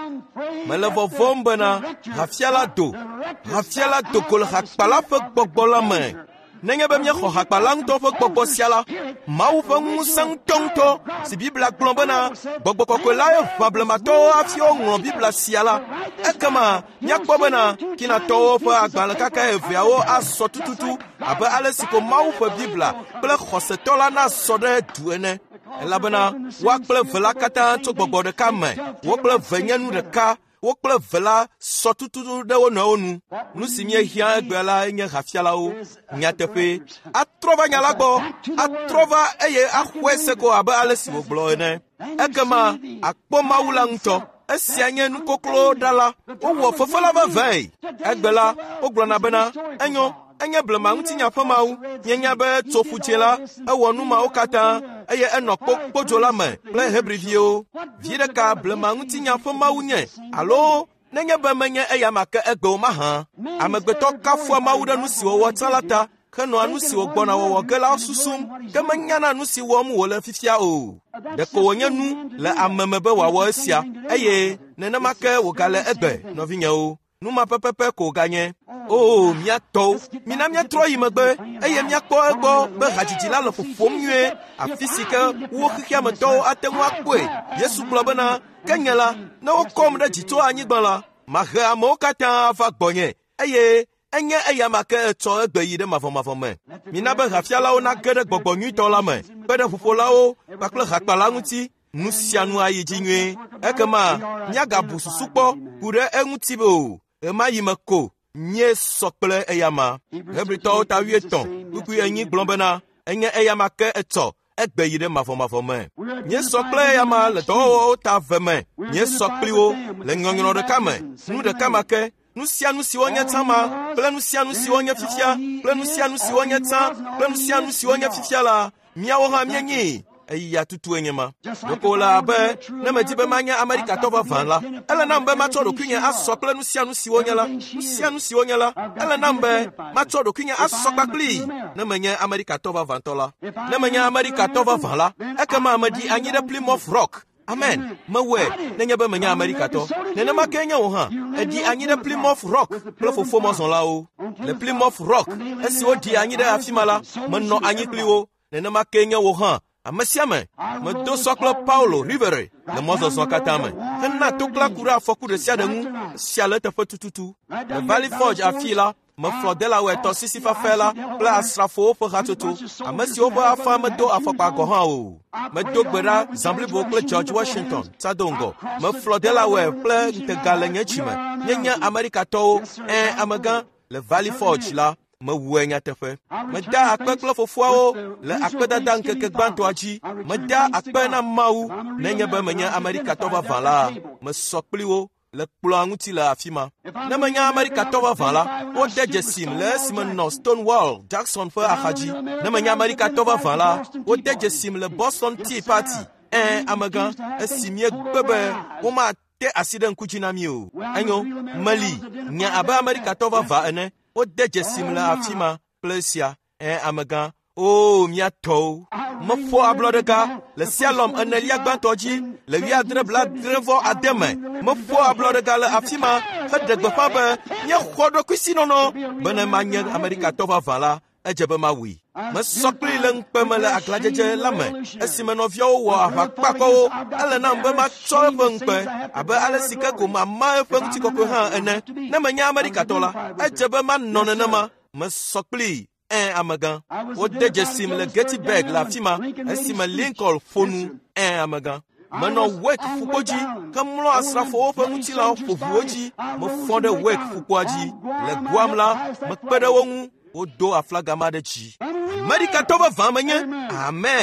melevo vombana hafiala do hafiala do kol hakpala fe gbogbola me nenge be mye kho hakpala to fe gbogbo siala mawu fe musang tongto si bibla plombana gbogbo kokola e fablement to afio ngron bibla siala ekama nyakbobana kina to fe agbala kaka e viawo asotututu aba alesiko mawu fe bibla ple khose tola na sode duene elabana wakple vela kata to gbogbo de kame wakple venyanu de ka wakple vela sotututu de wona onu nu simie hia egbela enye hafiala o nyatefe atrova nyalagbo atrova eye ahwese ko aba alesi oglo ene ekama akpo mawula nto esianye nu koklo dala wo fofala ba vei egbela oglona bena enyo enye blema ntinya famawu nyenya be tofuchela ewonu ma okata eye enokpo pojola me ple hebridie viede ka blema ntinya famawu nye alo nenye be menye eya make egbe ma ha amegbeto kafu mawu de nu siwo wotalata keno anu siwo gbona wo gela susum ke menya na nu siwo mu wole fifia o de ko wonya nu le amemebe wa wo sia eye nene make wo gale egbe no vinya o numa pepepe ko ganye oh mia to mina mia tro yimegbe eye mia kpo egbo be hajiji la lo fofom nwe afisika wo khikia meto atenwu akwe yesu globena kenyela na okom da jito anyigban la magha mo kata fa gbonye eye enye eya make eto egbe yi de mavon mavon me mina be hafiala o na gede gbogbo nyu to la me be de fofola o bakle hakpala nguti nusianu ayiji nwe ekema nyaga bususu kpo kure enwuti be o ema yimeko nye sokple eyama hebrito ta wieton kuku enyi glombena enye eyama ke eto egbe yide mafo mafo me nye sokple eyama le do ta veme nye sokliwo le ngongno de kame nu de kamake nu sia nu si wonya tama ple nu sia nu si wonya fifia ple nu sia nu si wonya ta ple nu sia nu si wonya fifia la miawo ha mienyi eya tutu enyema dokola be na metibe manya America to van la ele na mbe mato do kwinya asokle nu sia nu si wonyala nu sia nu si wonyala ele na mbe mato do kwinya asokpakli na manya America to van tola na manya America to van la ekama amadi anyida Plymouth Rock amen mawe na nya be manya America to na na makenya wo ha edi anyida Plymouth Rock plofofo mo son la o le Plymouth Rock esi odi anyida afimala menno anyikliwo na na makenya wo ha amasiame me do soklo Paulo Rivere le mozo sokatame na tokla kura foku de sia de mu sia le te tututu le Valley Forge afila me flodela we to sisi fa fela pla asrafo fo hatoto amasi obo afa me do afokpa go han o me do gbera zamble bo kle George Washington sadongo me flodela we pla te galenye chime nyenya America to en amagan le Valley Forge la me wenya tefe me da akpeklo fofuao le akpedada nkeke gbanto aji me da akpena mau nenya be menya America to va vala me sokpliwo le kplo anguti la afima na menya America to va vala o deje sim le sim no Stonewall Jackson fa ahaji na menya America to va vala o deje sim le Boston Tea Party en amagan esimie gbebe o ma te accident kujina mi o anyo Mali nya aba America to va va ene o deje simla afima plesia en amagan o miato mo fo ablodega le sialom anelia gbantoji le wi adrebla drevo ademe mo fo ablodega le afima fedegbe fabe nya khodo kwisinono bene manye America to va vala ejebe mawi me sokli le nkpemele aklajeje lame esime no vio wo ahakpako ele na mbe ma tsolve nkpe abe ale sika ko mama efenti kokko ha ene na menya America tola ejebe ma nonene ma me sokli en amagan wo deje sim le Gettysburg la fima esime Lincoln fonu en amagan mano wek fukoji kamlo asrafo ofenti la fofuoji mo fonde wek fukoji le guamla me pede wonu odo aflaga madechi America to va vamenye amen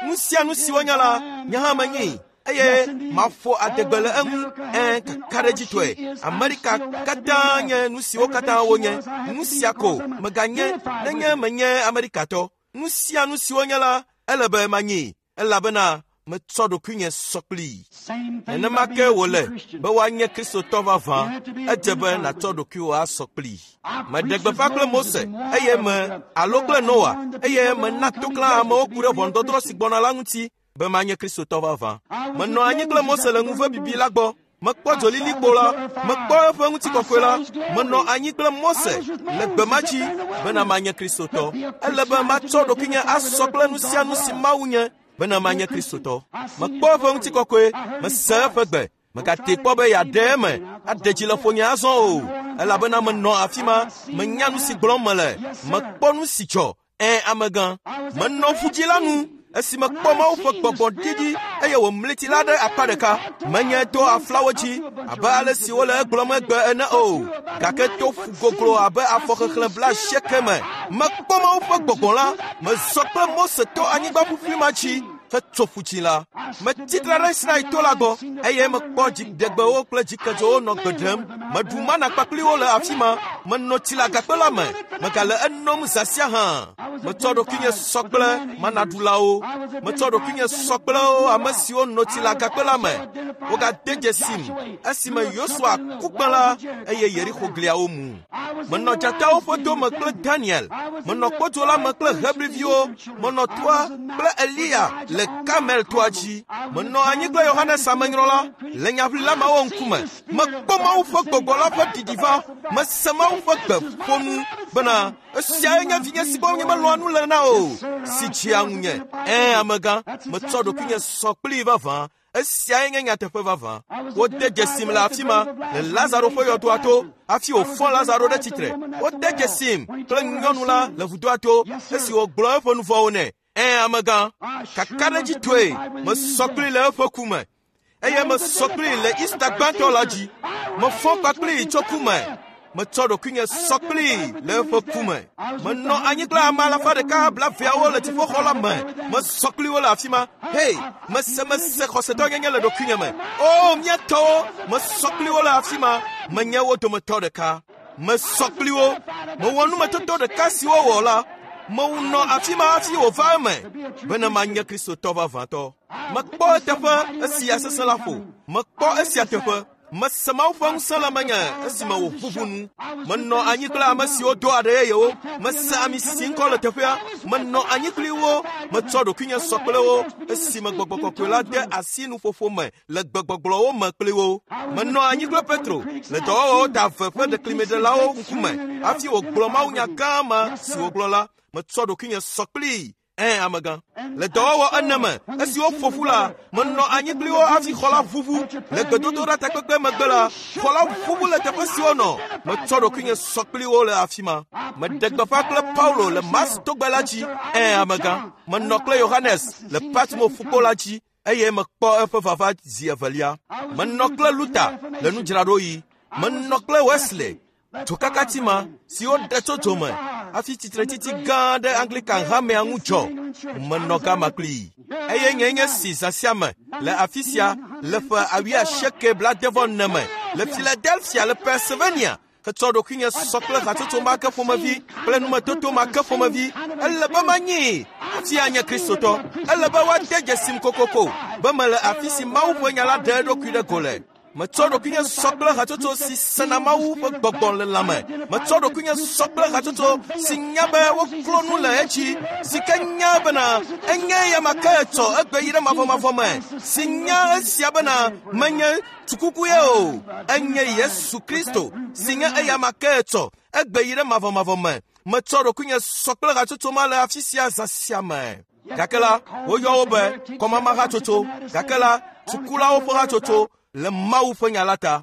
nu sia nu si wonya la nya ha manyi eye mafo adegbele enu en kareji toe America kata nye nu si wo kata wonye nu sia ko maganye nenye menye America to nu sia nu si wonya la elebe manyi elabena me tsodo kunye sokli ene make wole be wanye Kristo tova van edebe na tsodo kuwa sokli me degbe fakle Mose eye me alokle Noah eye me natokla ma okure vondodro sigbona la nti be manye Kristo tova van me no anyi kle Mose le nguve bibi la gbo me kpo jolili gbo la me kpo efe nti kokwe la me no anyi kle Mose le gbe machi be na manye Kristo to elebe ma tsodo kunye asokle nu sia nu si mawunye bena manye Kristo to makpo fo nti kokwe mesefe gbe makate kpo be ya deme adeji le fonya azon o ela bena me no afima me nyanu si glomele makpo nu si cho en amegan me no fujila nu esi makpo ma ufo gbogbo didi eye wo mleti lade apadeka menye to aflawoji aba ale si wole glome gbe ene o kake to fugoglo abe afokhle bla shekeme makpo ma ufo gbogbo la me sokle Mose to anigba fufi machi fe tsofuchi la me titrare sna itolago eye me kpo jik degbe o kle jikejo no gbedem me duma na kpakli wo le afima me no tila gakpela me me kale enom zasia ha me todo kinye sokle manadulao me todo kinye sokle o amasio no tila gakpela me o ga dejesim asima Yosua kukbala eye Yeriko glia o mu me no jata o foto me kle Daniel me no kpoto la me kle Hebrevio me no toi kle Elia le kamel toaji me no anyi kle Yohanes amenrola le nyavla ma won kuma me kpoma o fo gbogola fa didiva me sema o fo gbe fonu bana sia nya vinya sibo nya me lo anu le na o si chianunye eh amaga me todo kinye sokli vava sia nya nya tefe vava o deje sim la afima le Lazaro fo yo toato afi o fon Lazaro de titre o deje sim kle nyonu la le vudoato esi o glo fo nu fo one eh amaga kakareji toe me sokli le fo kuma eye me sokli le Instagram-tolaji me fon pakli chokume me todo kunye sokli le fo kume me no anyikla mala fa de ka bla via wo le tifo khola me me sokli wo la afima hey me se me se khoseto nyenye le do kunye me oh mieto me sokli wo la afima me nyewo to me to de ka me sokli wo me wonu me to de ka si wo wo la mo no afima afi o va me bena manye Kristo to va vanto me kpo tefa asia sesela fo me kpo asia tefa me sama fon sala manya asima wo fufunu me no anyikla amasi o do ade yo me sami sin ko le tefa me no anyikli wo me todo kunya sokle wo asima gbogbogbo la de asinu fofo me le gbogbogbo wo me kle wo me no anyikla Petro le do o ta fefe de klime de la o nkume afi o gloma unya kama si o glola me todo kinye sokli eh amaga le dowo anama asi o fofula me no anyikli o afi khola fufu le gododo rata kwekwe magala khola fufu le tepasi ono me todo kinye sokli o le afima me degba fakle Paulo le mas togbalaji eh amaga me nokle Yohanes le patmo fukolaji eye me kpo efe vava ziavalia me nokle Luta le nu jradoyi me nokle Wesley Tukakatima si o deto tome afi titre titi gande Anglican hame angucho menoka makli eye nyenye si zasiame le afisia le fa awia sheke bla devon neme le Philadelphia le Pennsylvania que todo kinye sokle hatoto maka fo ma vie plenu ma toto maka fo ma vie elle ba manyi ti anya Kristo to elle ba wa deje sim kokoko ba mala afisi mawo nyala de do kude gole me todo kinye sokle hatoto si sanama wu gbogbon le lame me todo kinye sokle hatoto si nyabe wo klonu le echi si kenya bana enye ya makato egbe yire mafo mafo me si nya sia bana manye tukuku ye o enye Yesu Kristo si nya ya makato egbe yire mafo mafo me me todo kinye sokle hatoto mala afisia zasia me kakela wo yo obe koma ma hatoto kakela tukula wo hatoto le mau fanya lata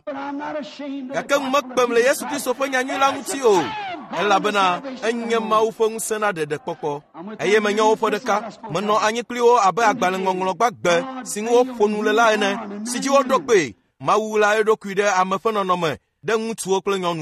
yake makbem le Yesu Kristo fanya nyula nguti o ela bana enye mau fon sena de de poko eye menyo wo fodeka meno anyikli o aba agbale ngonglo gbagbe sin wo fonu le la ene siji wo dokpe mau la e dokuide amefano no me de ngutu o kle nyonu o me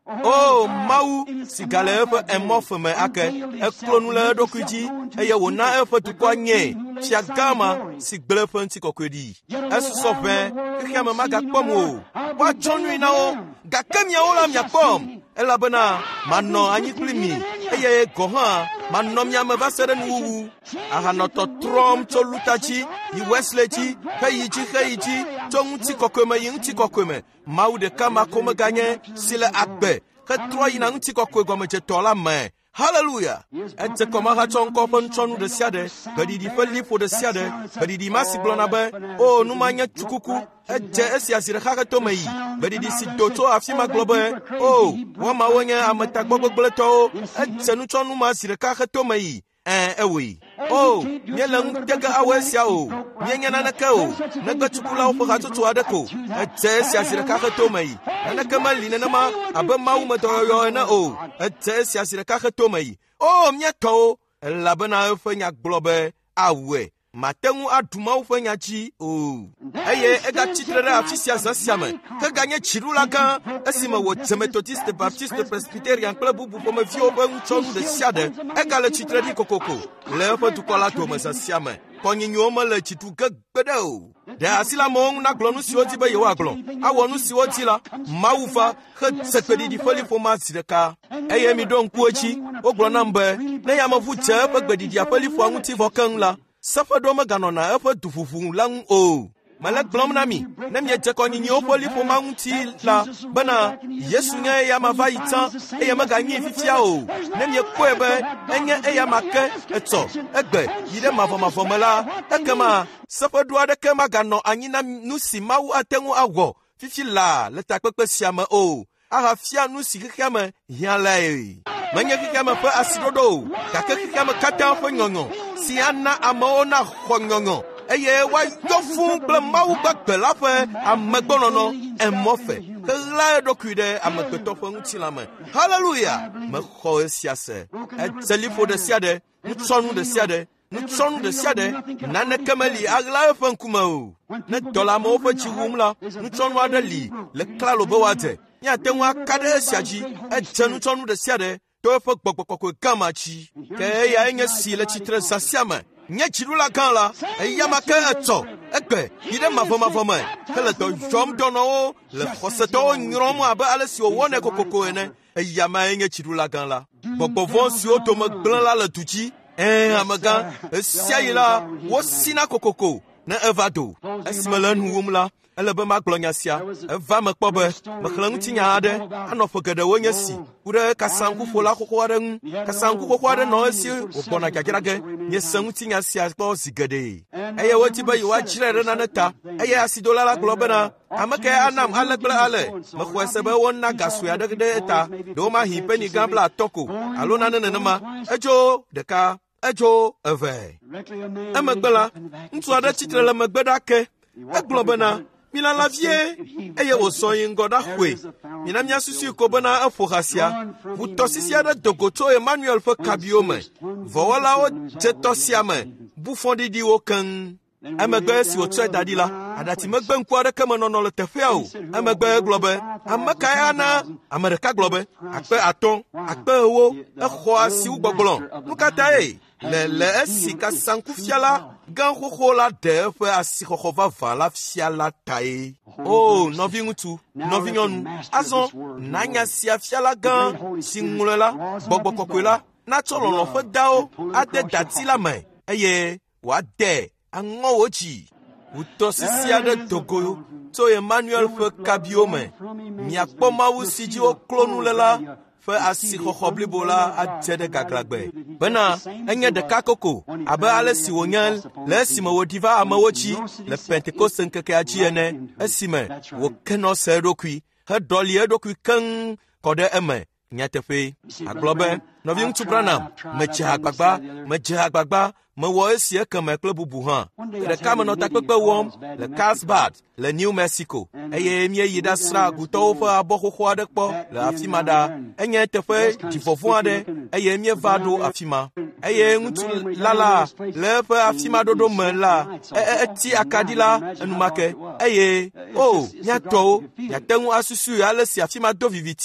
Oh, Mau, si galère un morpheme ake, e clonule dokuji, e ye wona e fa tukwanye, chiagama, si blefen si kokwedi. E sofe, kama maga pomo, wa chonwi nao, gakemia ola mia pom, e la bana, mano anyiklimi, e ye gohan, mano mia me vaseren wu, aha noto trom to lutachi, yi weslechi, heichi heichi, chong ti kokweme yin ti kokweme, Mau de kama kome ganye, sile akbe. Que toi y n'a un petit coco comme je t'en la main. Hallelujah. Et c'est comme un raton copain chonu de siade. Que dit fait l'ifo de siade. Que dit massi blonabe. Oh, nous mania chukuku. Et j'ai essayé à se regarder tomei. Que dit si toto a fima globe. Oh, wama wanya amata gogo bleto. Et c'est nous chonu ma si regarder tomei. Eh, eh oui. Oh, nye lang tega awesia o. Nye nye nanaka o. Naga chukula o pagato to adako. Ete si asira kaka tomei. Nanaka mali nanama abe mau matoyo na o. Ete si asira kaka tomei. Oh, mnyato. Labana ufenya globe awe. Matengu aduma ufenya chi o. Eye ega chitrere afisia zasiame. Ke ganye chirula kan. Esima wo methodiste baptiste presbyterian club bu pour me vio ben chonu de siade. Ega le chitredi kokoko. Le fa tukola to me zasiame. Konyi nyoma le chitu ke bedo. De asila mong na glonu sioti be yewa glon. Awonu sioti la maufa ke sekpedi di foli fo ma sideka. Eye mi don kuochi o glona mbe. Ne ya mafu che pe gbedi di afoli fo anguti vokan la. Safa do me ganona e fa tufufu lang o. Malak blom nami, nem ye tekoni ni opoli fo manguti la bana Yesu nya ya mavaita e ya maganyi fifia o nem ye kwebe enye e ya make eto egbe yide mavo mavo mala ekema safa do ade kema gano anyina nusi mawu atengu agwo fifi la leta pepe siama o aha fia nusi kekeme hian lai manye kekeme pe asidodo ka kekeme kata fo nyonyo si ana amaona khonyonyo eye wa yofun ple mawu gbagbe la fe amegbonono emofe ke la dokuide amegbeto fo ntilame hallelujah me kho siase et selifo de siade nutsonu de siade nutsonu de siade nane kemeli agla fe nkuma o ne dola mo fe chiwumla nutsonu adali le klalo bo wate nya tenwa kade siaji et nutsonu de siade to fe gbogbogbogbo kamachi ke ya enye si le chitre sasiame nye chirula kan la eyama ke eto ekpe ide mavo mavo me hele to jom dono le khoseto nyrom abe ale si wone kokoko ene eyama nye chirula kan la bobo von si o to me glan la le tuchi eh amaga siayila wo sina kokoko na evado esmelan humla ele be maglonya sia eva me kpobe me khlang tinya ade anofu gede wonya si ure kasanku fola kokko ade kasanku kokko ade no si opona kakirage nye sangu tinya sia kpo sigede eye woti be yiwa chire na neta eye asidola la globe na amake anam alegle ale me khwese be wonna gasu ya de eta do ma hipe ni gambla toko alona nenema ejo deka ejo eve emegbela ntu ade chitre le megbeda ke eglobe na Mina la vie, eye wo soyin goda hwe. Mina mia susu ko bana afohasia. Vous tosisia de dogoto Emmanuel fe kabiome. Vola o je tosiame. Bufondi di wokan. Amegbe si o tse dadila. Adati megbe nku ade kema no no le tefia o. Amegbe globe. Amaka na America globe. Akpe aton, akpe wo, e kho asi u gbogbon. Nukata e. Le le esi ka sanku fiala. Gan khola de fe asi khova vala fiala tai. Oh, novingutu, novinyonu. Azon nanya si afiala gan singulela, bogbokokwela. Na tolo lo fe dao ade dati la mai. Eye, wa de ango ochi. Utosisi ade togo to Emmanuel fe kabiome. Mi akpoma usiji o klonu lela. Fe asi khobli bola adede gaglagbe bana enye de kakoko abe ale si wonyal le si mo diva amawochi le pentecost nkeke ajiene esime wo keno sedokui he doli edokui kan kode eme nyatefe aglobe novim tubrana meche agbagba meche agbagba me wo esi ekeme club bubu han le kameno takpepe wom le Carlsbad le New Mexico eye mie yida sra guto fa abokhokho ade kpo le afimada enye tefe difofo ade eye mie vado afima eye ngutu lala le fa afima dodo mela eti akadila enumake eye oh nyato yatengu asusu ale si afima do vivitie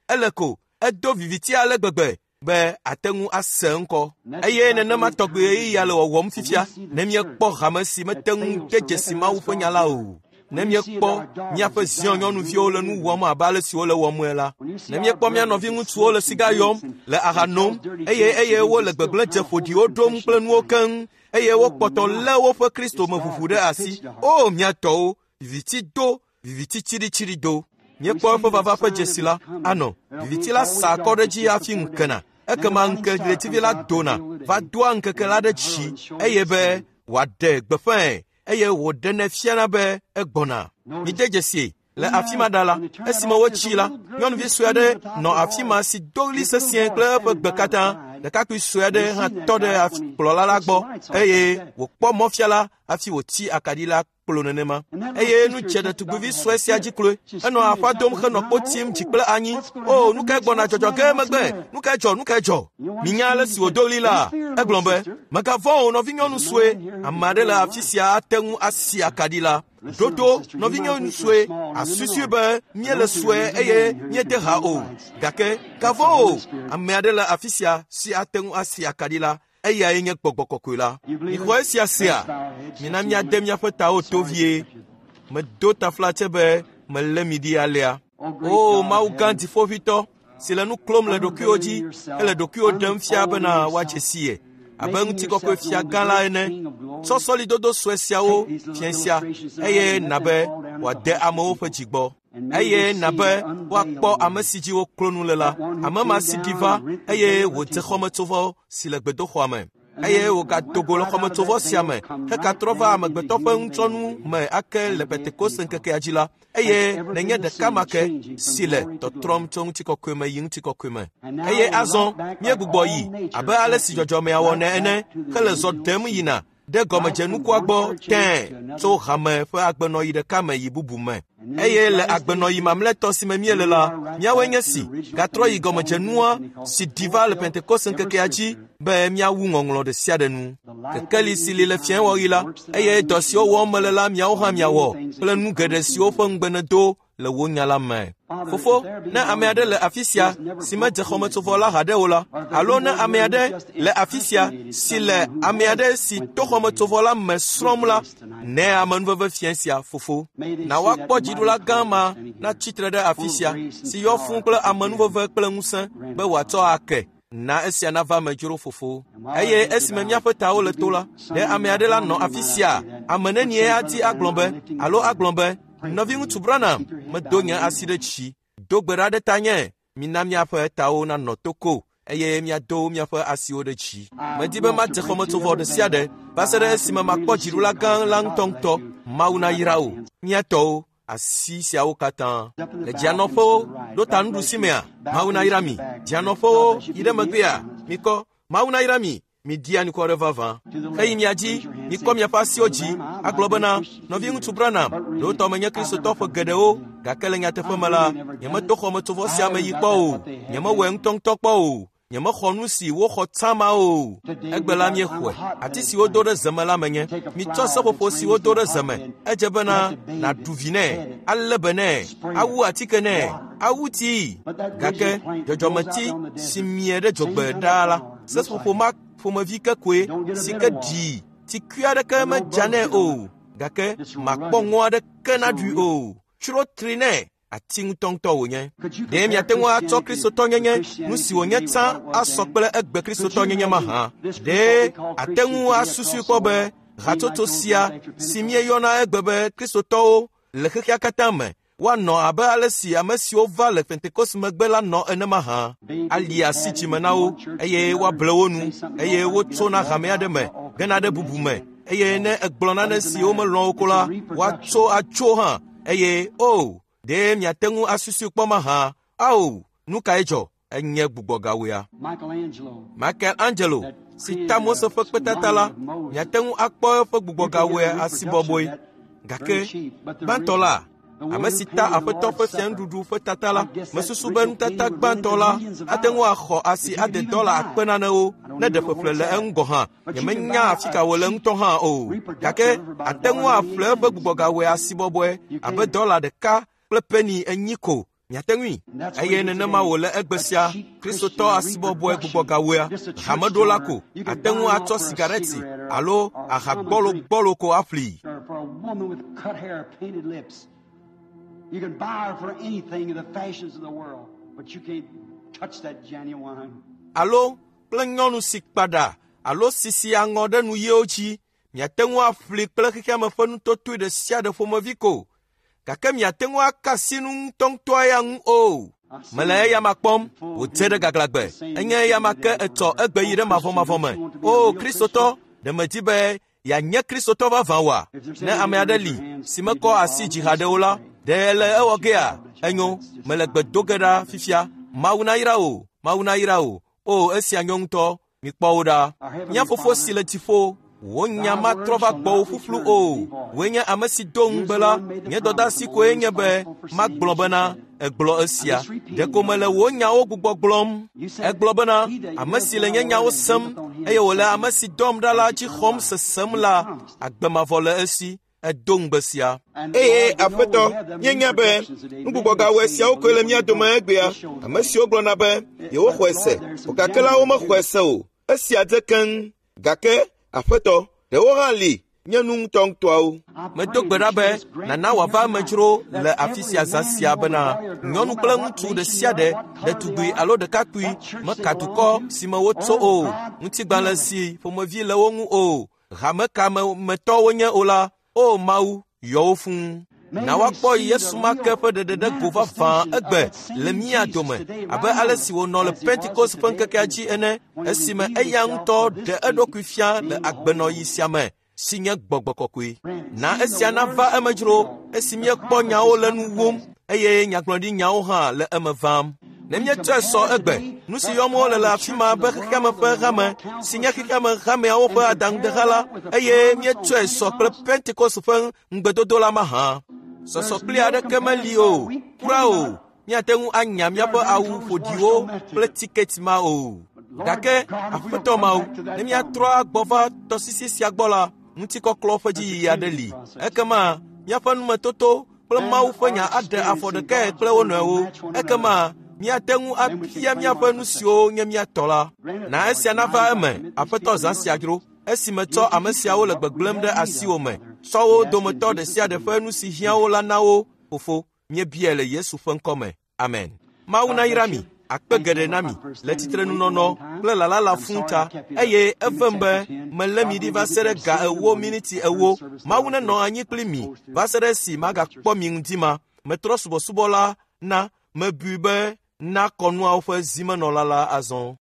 eleko edo viviti ale gbegbe be atengu asenko eye nenema togbe ya le wom fifia ne mie kpo hame si metengu kejesi mawu fo nyala o ne mie kpo mia fe zion nyonu fio le nu wom abale si o le wom ela ne mie kpo mia novi ŋutsu o le siga yom le aranom eye eye wo le gbegble jefodi o dom kple nuwo ken eye wo kpoto le wo fe Kristo me fufu de asi o mia to viviti do viviti chiri chiri do mie kpo fe vava fe jesi la ano viviti la sa kodeji afi nkena ekema nke relativi la dona va doa nkeke la de chi eye be wade gbefe eye wo dene fiana be egbona mi de jesi le afima dala esima wo chi la nyonu vi suade no afima si doli se sien kle pe gbekata de ka ku suade ha tode afplola la gbo eye wo kpo mofiala afi wo ti akadila klonenema eye nu chede tuguvi suesia jiklo eno afa dom khe no potim jikple anyi o nu ka gbona jojo ke megbe nu ka jo nu ka jo minya le si odoli la eglombe maka vo no vinyonu sue amade la afisia atengu asi akadila dodo no vinyonu sue asusu be miele sue eye miete ha o gake kavo amade la afisia si atengu asi akadila eye yenye gbogbokokula ikho sia sia mina mia dem ya feta o tovie me do ta flatebe me le midi alia o ma u ganti fofito si le nu klom le dokioji ele dokio dem fia bena wachesie aben ti ko ko fia gala ene so solidodo suesia o fiensia eye nabe wa de amo fe jigbo eye nabe wa kpo amesiji wo klonu lela amama sidiva eye wo te khometova si le gbedo khwame eye wo ka togolo khometova siame he ka trova amegbeto fe ntronu me ake le pentecost nkeke ajila eye nenye de kamake si le totrom tong ti kokweme yin ti kokweme eye azon mie gbugbo yi abe ale si jojo me awone ene kele zo dem yina de gomejenu kwa gbo ten so hame fe agbeno yi de kame yi bubu me eye le agbeno yi mamle to si me miele la mia wenye si gatro yi gomejenua si diva le pentecost nkeke aji be mia wu ngonglo de siadenu kekeli si le fien wo ila eye dosio wo mele la mia wo ha mia wo ple nu gede si o fo ngbene do le wo nyala me fofo na ameade le afisia si me je khometo vola hade ola alo na ameade le afisia si le ameade si to khometo vola me sromla ne amanveve fiensia fofo na wa kpo jidula gama na chitre de afisia si yo fun kle amanveve kle ngusen be wa to ake na esia na va mejuro fofo eye esime mia peta o le tola de ameade la no afisia ameneni e ati aglombe alo aglombe novi ŋutsu Branham me do nye asi ɖe tsi do gbe ɖa ɖe tanye mina miaƒe tawo nanɔ toko eye miado miaƒe asiwo ɖe tsi medi be madze xɔmetsovɔ ɖe sia ɖe va se ɖe esime makpɔ dziɖula gã la ŋutɔŋutɔ Mawu nayra wo miatɔwo asi siawo katã le dzianɔƒewo ɖo ta nuɖusimea Mawu nayra mi dzianɔƒewo yi ɖe megbea mikɔ Mawu nayra mi mi dia ni ko re vava heyi miaji mi ko miaƒe asiwo dzi agblɔ bena nɔvi ŋutsu Branham ɖo tɔ menye kristotɔ ƒe geɖewo gake le nyateƒe me la nyemeto xɔmetsovɔ sia me yi kpɔ o nyemewɔe ŋutɔŋutɔ kpɔ o nyemexɔ nu si woxɔ tsama o egbe la miexɔe ati si wodo ɖe zeme la menye mitsɔ seƒoƒo si wodo ɖe zeme edze bena naɖu vi nɛ alé be nɛ awu atike nɛ awu tii gake dzɔdzɔmeti si mie ɖe dzogbe ɖaa la seƒoƒo ma ƒomevi kekoe si ke ɖi tikui aɖeke medza o gake makpɔ ŋɔ aɖeke naɖui o tsro tri nɛ ati ŋutɔŋutɔ wònye ɖe miate ŋu atsɔ kristotɔ nyenye nu si wònye tsã asɔ kple egbe kristotɔ nyenye ma hã ɖe ate ŋu asusu kpɔ be hatsotso sia si mieyɔna egbe be kristotɔwo le xexea katã me woanɔ abe ale si ame siwo va le pentecost megbe la nɔ enema hã ali asi dzime na wo eye woable wo nu eye wotsona hame aɖe me gena ɖe bubu me eye ne egblɔ nane si womelɔ̃ wo ko la woatso atso hã eye o ɖe miate ŋu asusu kpɔma hã ao nu kae dzɔ enye gbugbɔgawoea Michelangelo si ta Mose ƒe kpetata la miate ŋu akpɔ eƒe gbugbɔgawoe asibɔbɔe gake gbãtɔ la ame si ta aƒetɔ ƒe fianuɖuɖu ƒe tata la mesusu be nutata gbãtɔ la ate ŋu axɔ asi ade dɔla akpe nanewo ne ɖe ƒeƒle le eŋu gɔ hã nyemenya afi ka wòle ŋutɔ hã o gake ate ŋu aƒle eƒe gbugbɔgawoe asibɔbɔe abe dɔla ɖeka kple peni enyi ko miatengui eye nenema wo le egbesia Kristoto asibɔbɔe gbɔgbɔgawoa hameɖola ko atengu atsɔ sigareti alo ahagbɔlo gbɔlo ko afli. You can buy her for anything in the fashions of the world, but you can't touch that genuine. Alo kple nyɔnu si kpada alo sisi aŋɔ ɖe nu yewo dzi miate ŋu afli kple xexeame ƒe nutotoe ɖe sia ɖe ƒomevi ko, gake miate ŋu aka si nu ŋutɔŋutɔa ya ŋu o. Mele eya ma kpɔm wòdze ɖe gaglagbe, enye eya ma ke etsɔ egbe yi ɖe mavɔmavɔ me. O Kristotɔ, ɖe medi be yeanye Kristotɔ vavã wa. Ne ame aɖe li si mekɔ asi dziha ɖe o la, ɖe le ewɔ gea, enyo, mele gbe do ge ɖa fifia, Mawu nayra o, Mawu nayra o. O esia nyɔ ŋutɔ, mikpɔ wo ɖa. Mía Fofo si le dziƒo, wò nya matrɔ va gbɔwò ƒuƒlu o. Wòe nye ame si do ŋugbe la, nye dɔdeasi koe nye be magblɔ bena egblɔ esia. Ɖeko mele wò nyawo gbugbɔ gblɔm. Egblɔ bena ame si le nye nyawo sem, eye wòle ame si dɔm ɖa la dzi xɔm sesem la, agbemavɔ le esi. Edo ŋugbe sia. Eye Aƒetɔ, míenya be nugbɔgbɔgawɔe siawo koe le mía dome egbea. Ame siwo gblɔna be yewoxɔe se, o gake la womexɔe se o. Esia dze keŋ, gake Aƒetɔ, ɖewo hã li nye nu ŋutɔŋutɔawo. Medo gbe ɖa be nana wòava amedzro le afi sia zã sia bena nyɔnu kple ŋutsu ɖe sia ɖe, ɖetugbui alo ɖekakpui, meka dukɔ si me wotso o, ŋutigbalẽ si ƒomevi le wo ŋu o, hame ka me metɔwo nye o la, o Mawu, yɔ wo fũu. Na woakpɔ Yesu ma ke ƒe ɖeɖeɖe go vavã egbe le mía dome, abe ale si wònɔ le Pentekost ƒe ŋkekea dzi ene, esime eya ŋutɔ ɖe eɖokui fia le agbenɔɣi sia me, si nye Gbɔgbɔ Kɔkɔe. Na esia nava emedzro, esi míekpɔ nyawo le nu wom, eye nyagblɔɖi nyawo hã le eme vam. Ne míetsɔe sɔ egbe, nu si yɔm wole le afi ma be xexeame ƒe hame, si nye xexeame hameawo ƒe adaŋudeha la, eye míetsɔe sɔ kple Pentekost ƒe ŋugbedodo la ma hã. Sɔsɔkpli aɖeke meli o, kura o, míate ŋu anya míaƒe awu ƒoɖiwo kple tiketi ma o. Gake Aƒetɔ Mawu, ne míatrɔ agbɔ va tɔsisi sia gbɔ la, ŋutikɔklɔ ƒe dziyiyi aɖe li. Ekema míaƒe numetoto kple Mawu ƒe nya aɖe afɔ ɖekae kple wo nɔewo. Ekema míate ŋu afia míaƒe nu siwo nye míatɔ la. Na esia nava eme, Aƒetɔ zã sia dzro, esi metsɔ ame siawo le gbegblẽm ɖe asiwo me, sɔ wo dometɔ ɖe sia ɖe ƒe nu si hiã wo la na wo, Fofo, míebia le Yesu ƒe ŋkɔ me. Amen. Mawu nayra mi, akpe geɖe na mi, le titrenunɔnɔ kple lalala fũta, eye evem be melé mi ɖi va se ɖe ga ewo miniti ewo. Mawu nenɔ anyi kpli mi va se ɖe esi magakpɔ mi ŋdi ma. Metrɔ subɔsubɔ la na, mebui be na kɔnuawo ƒe zimenɔla la azɔ.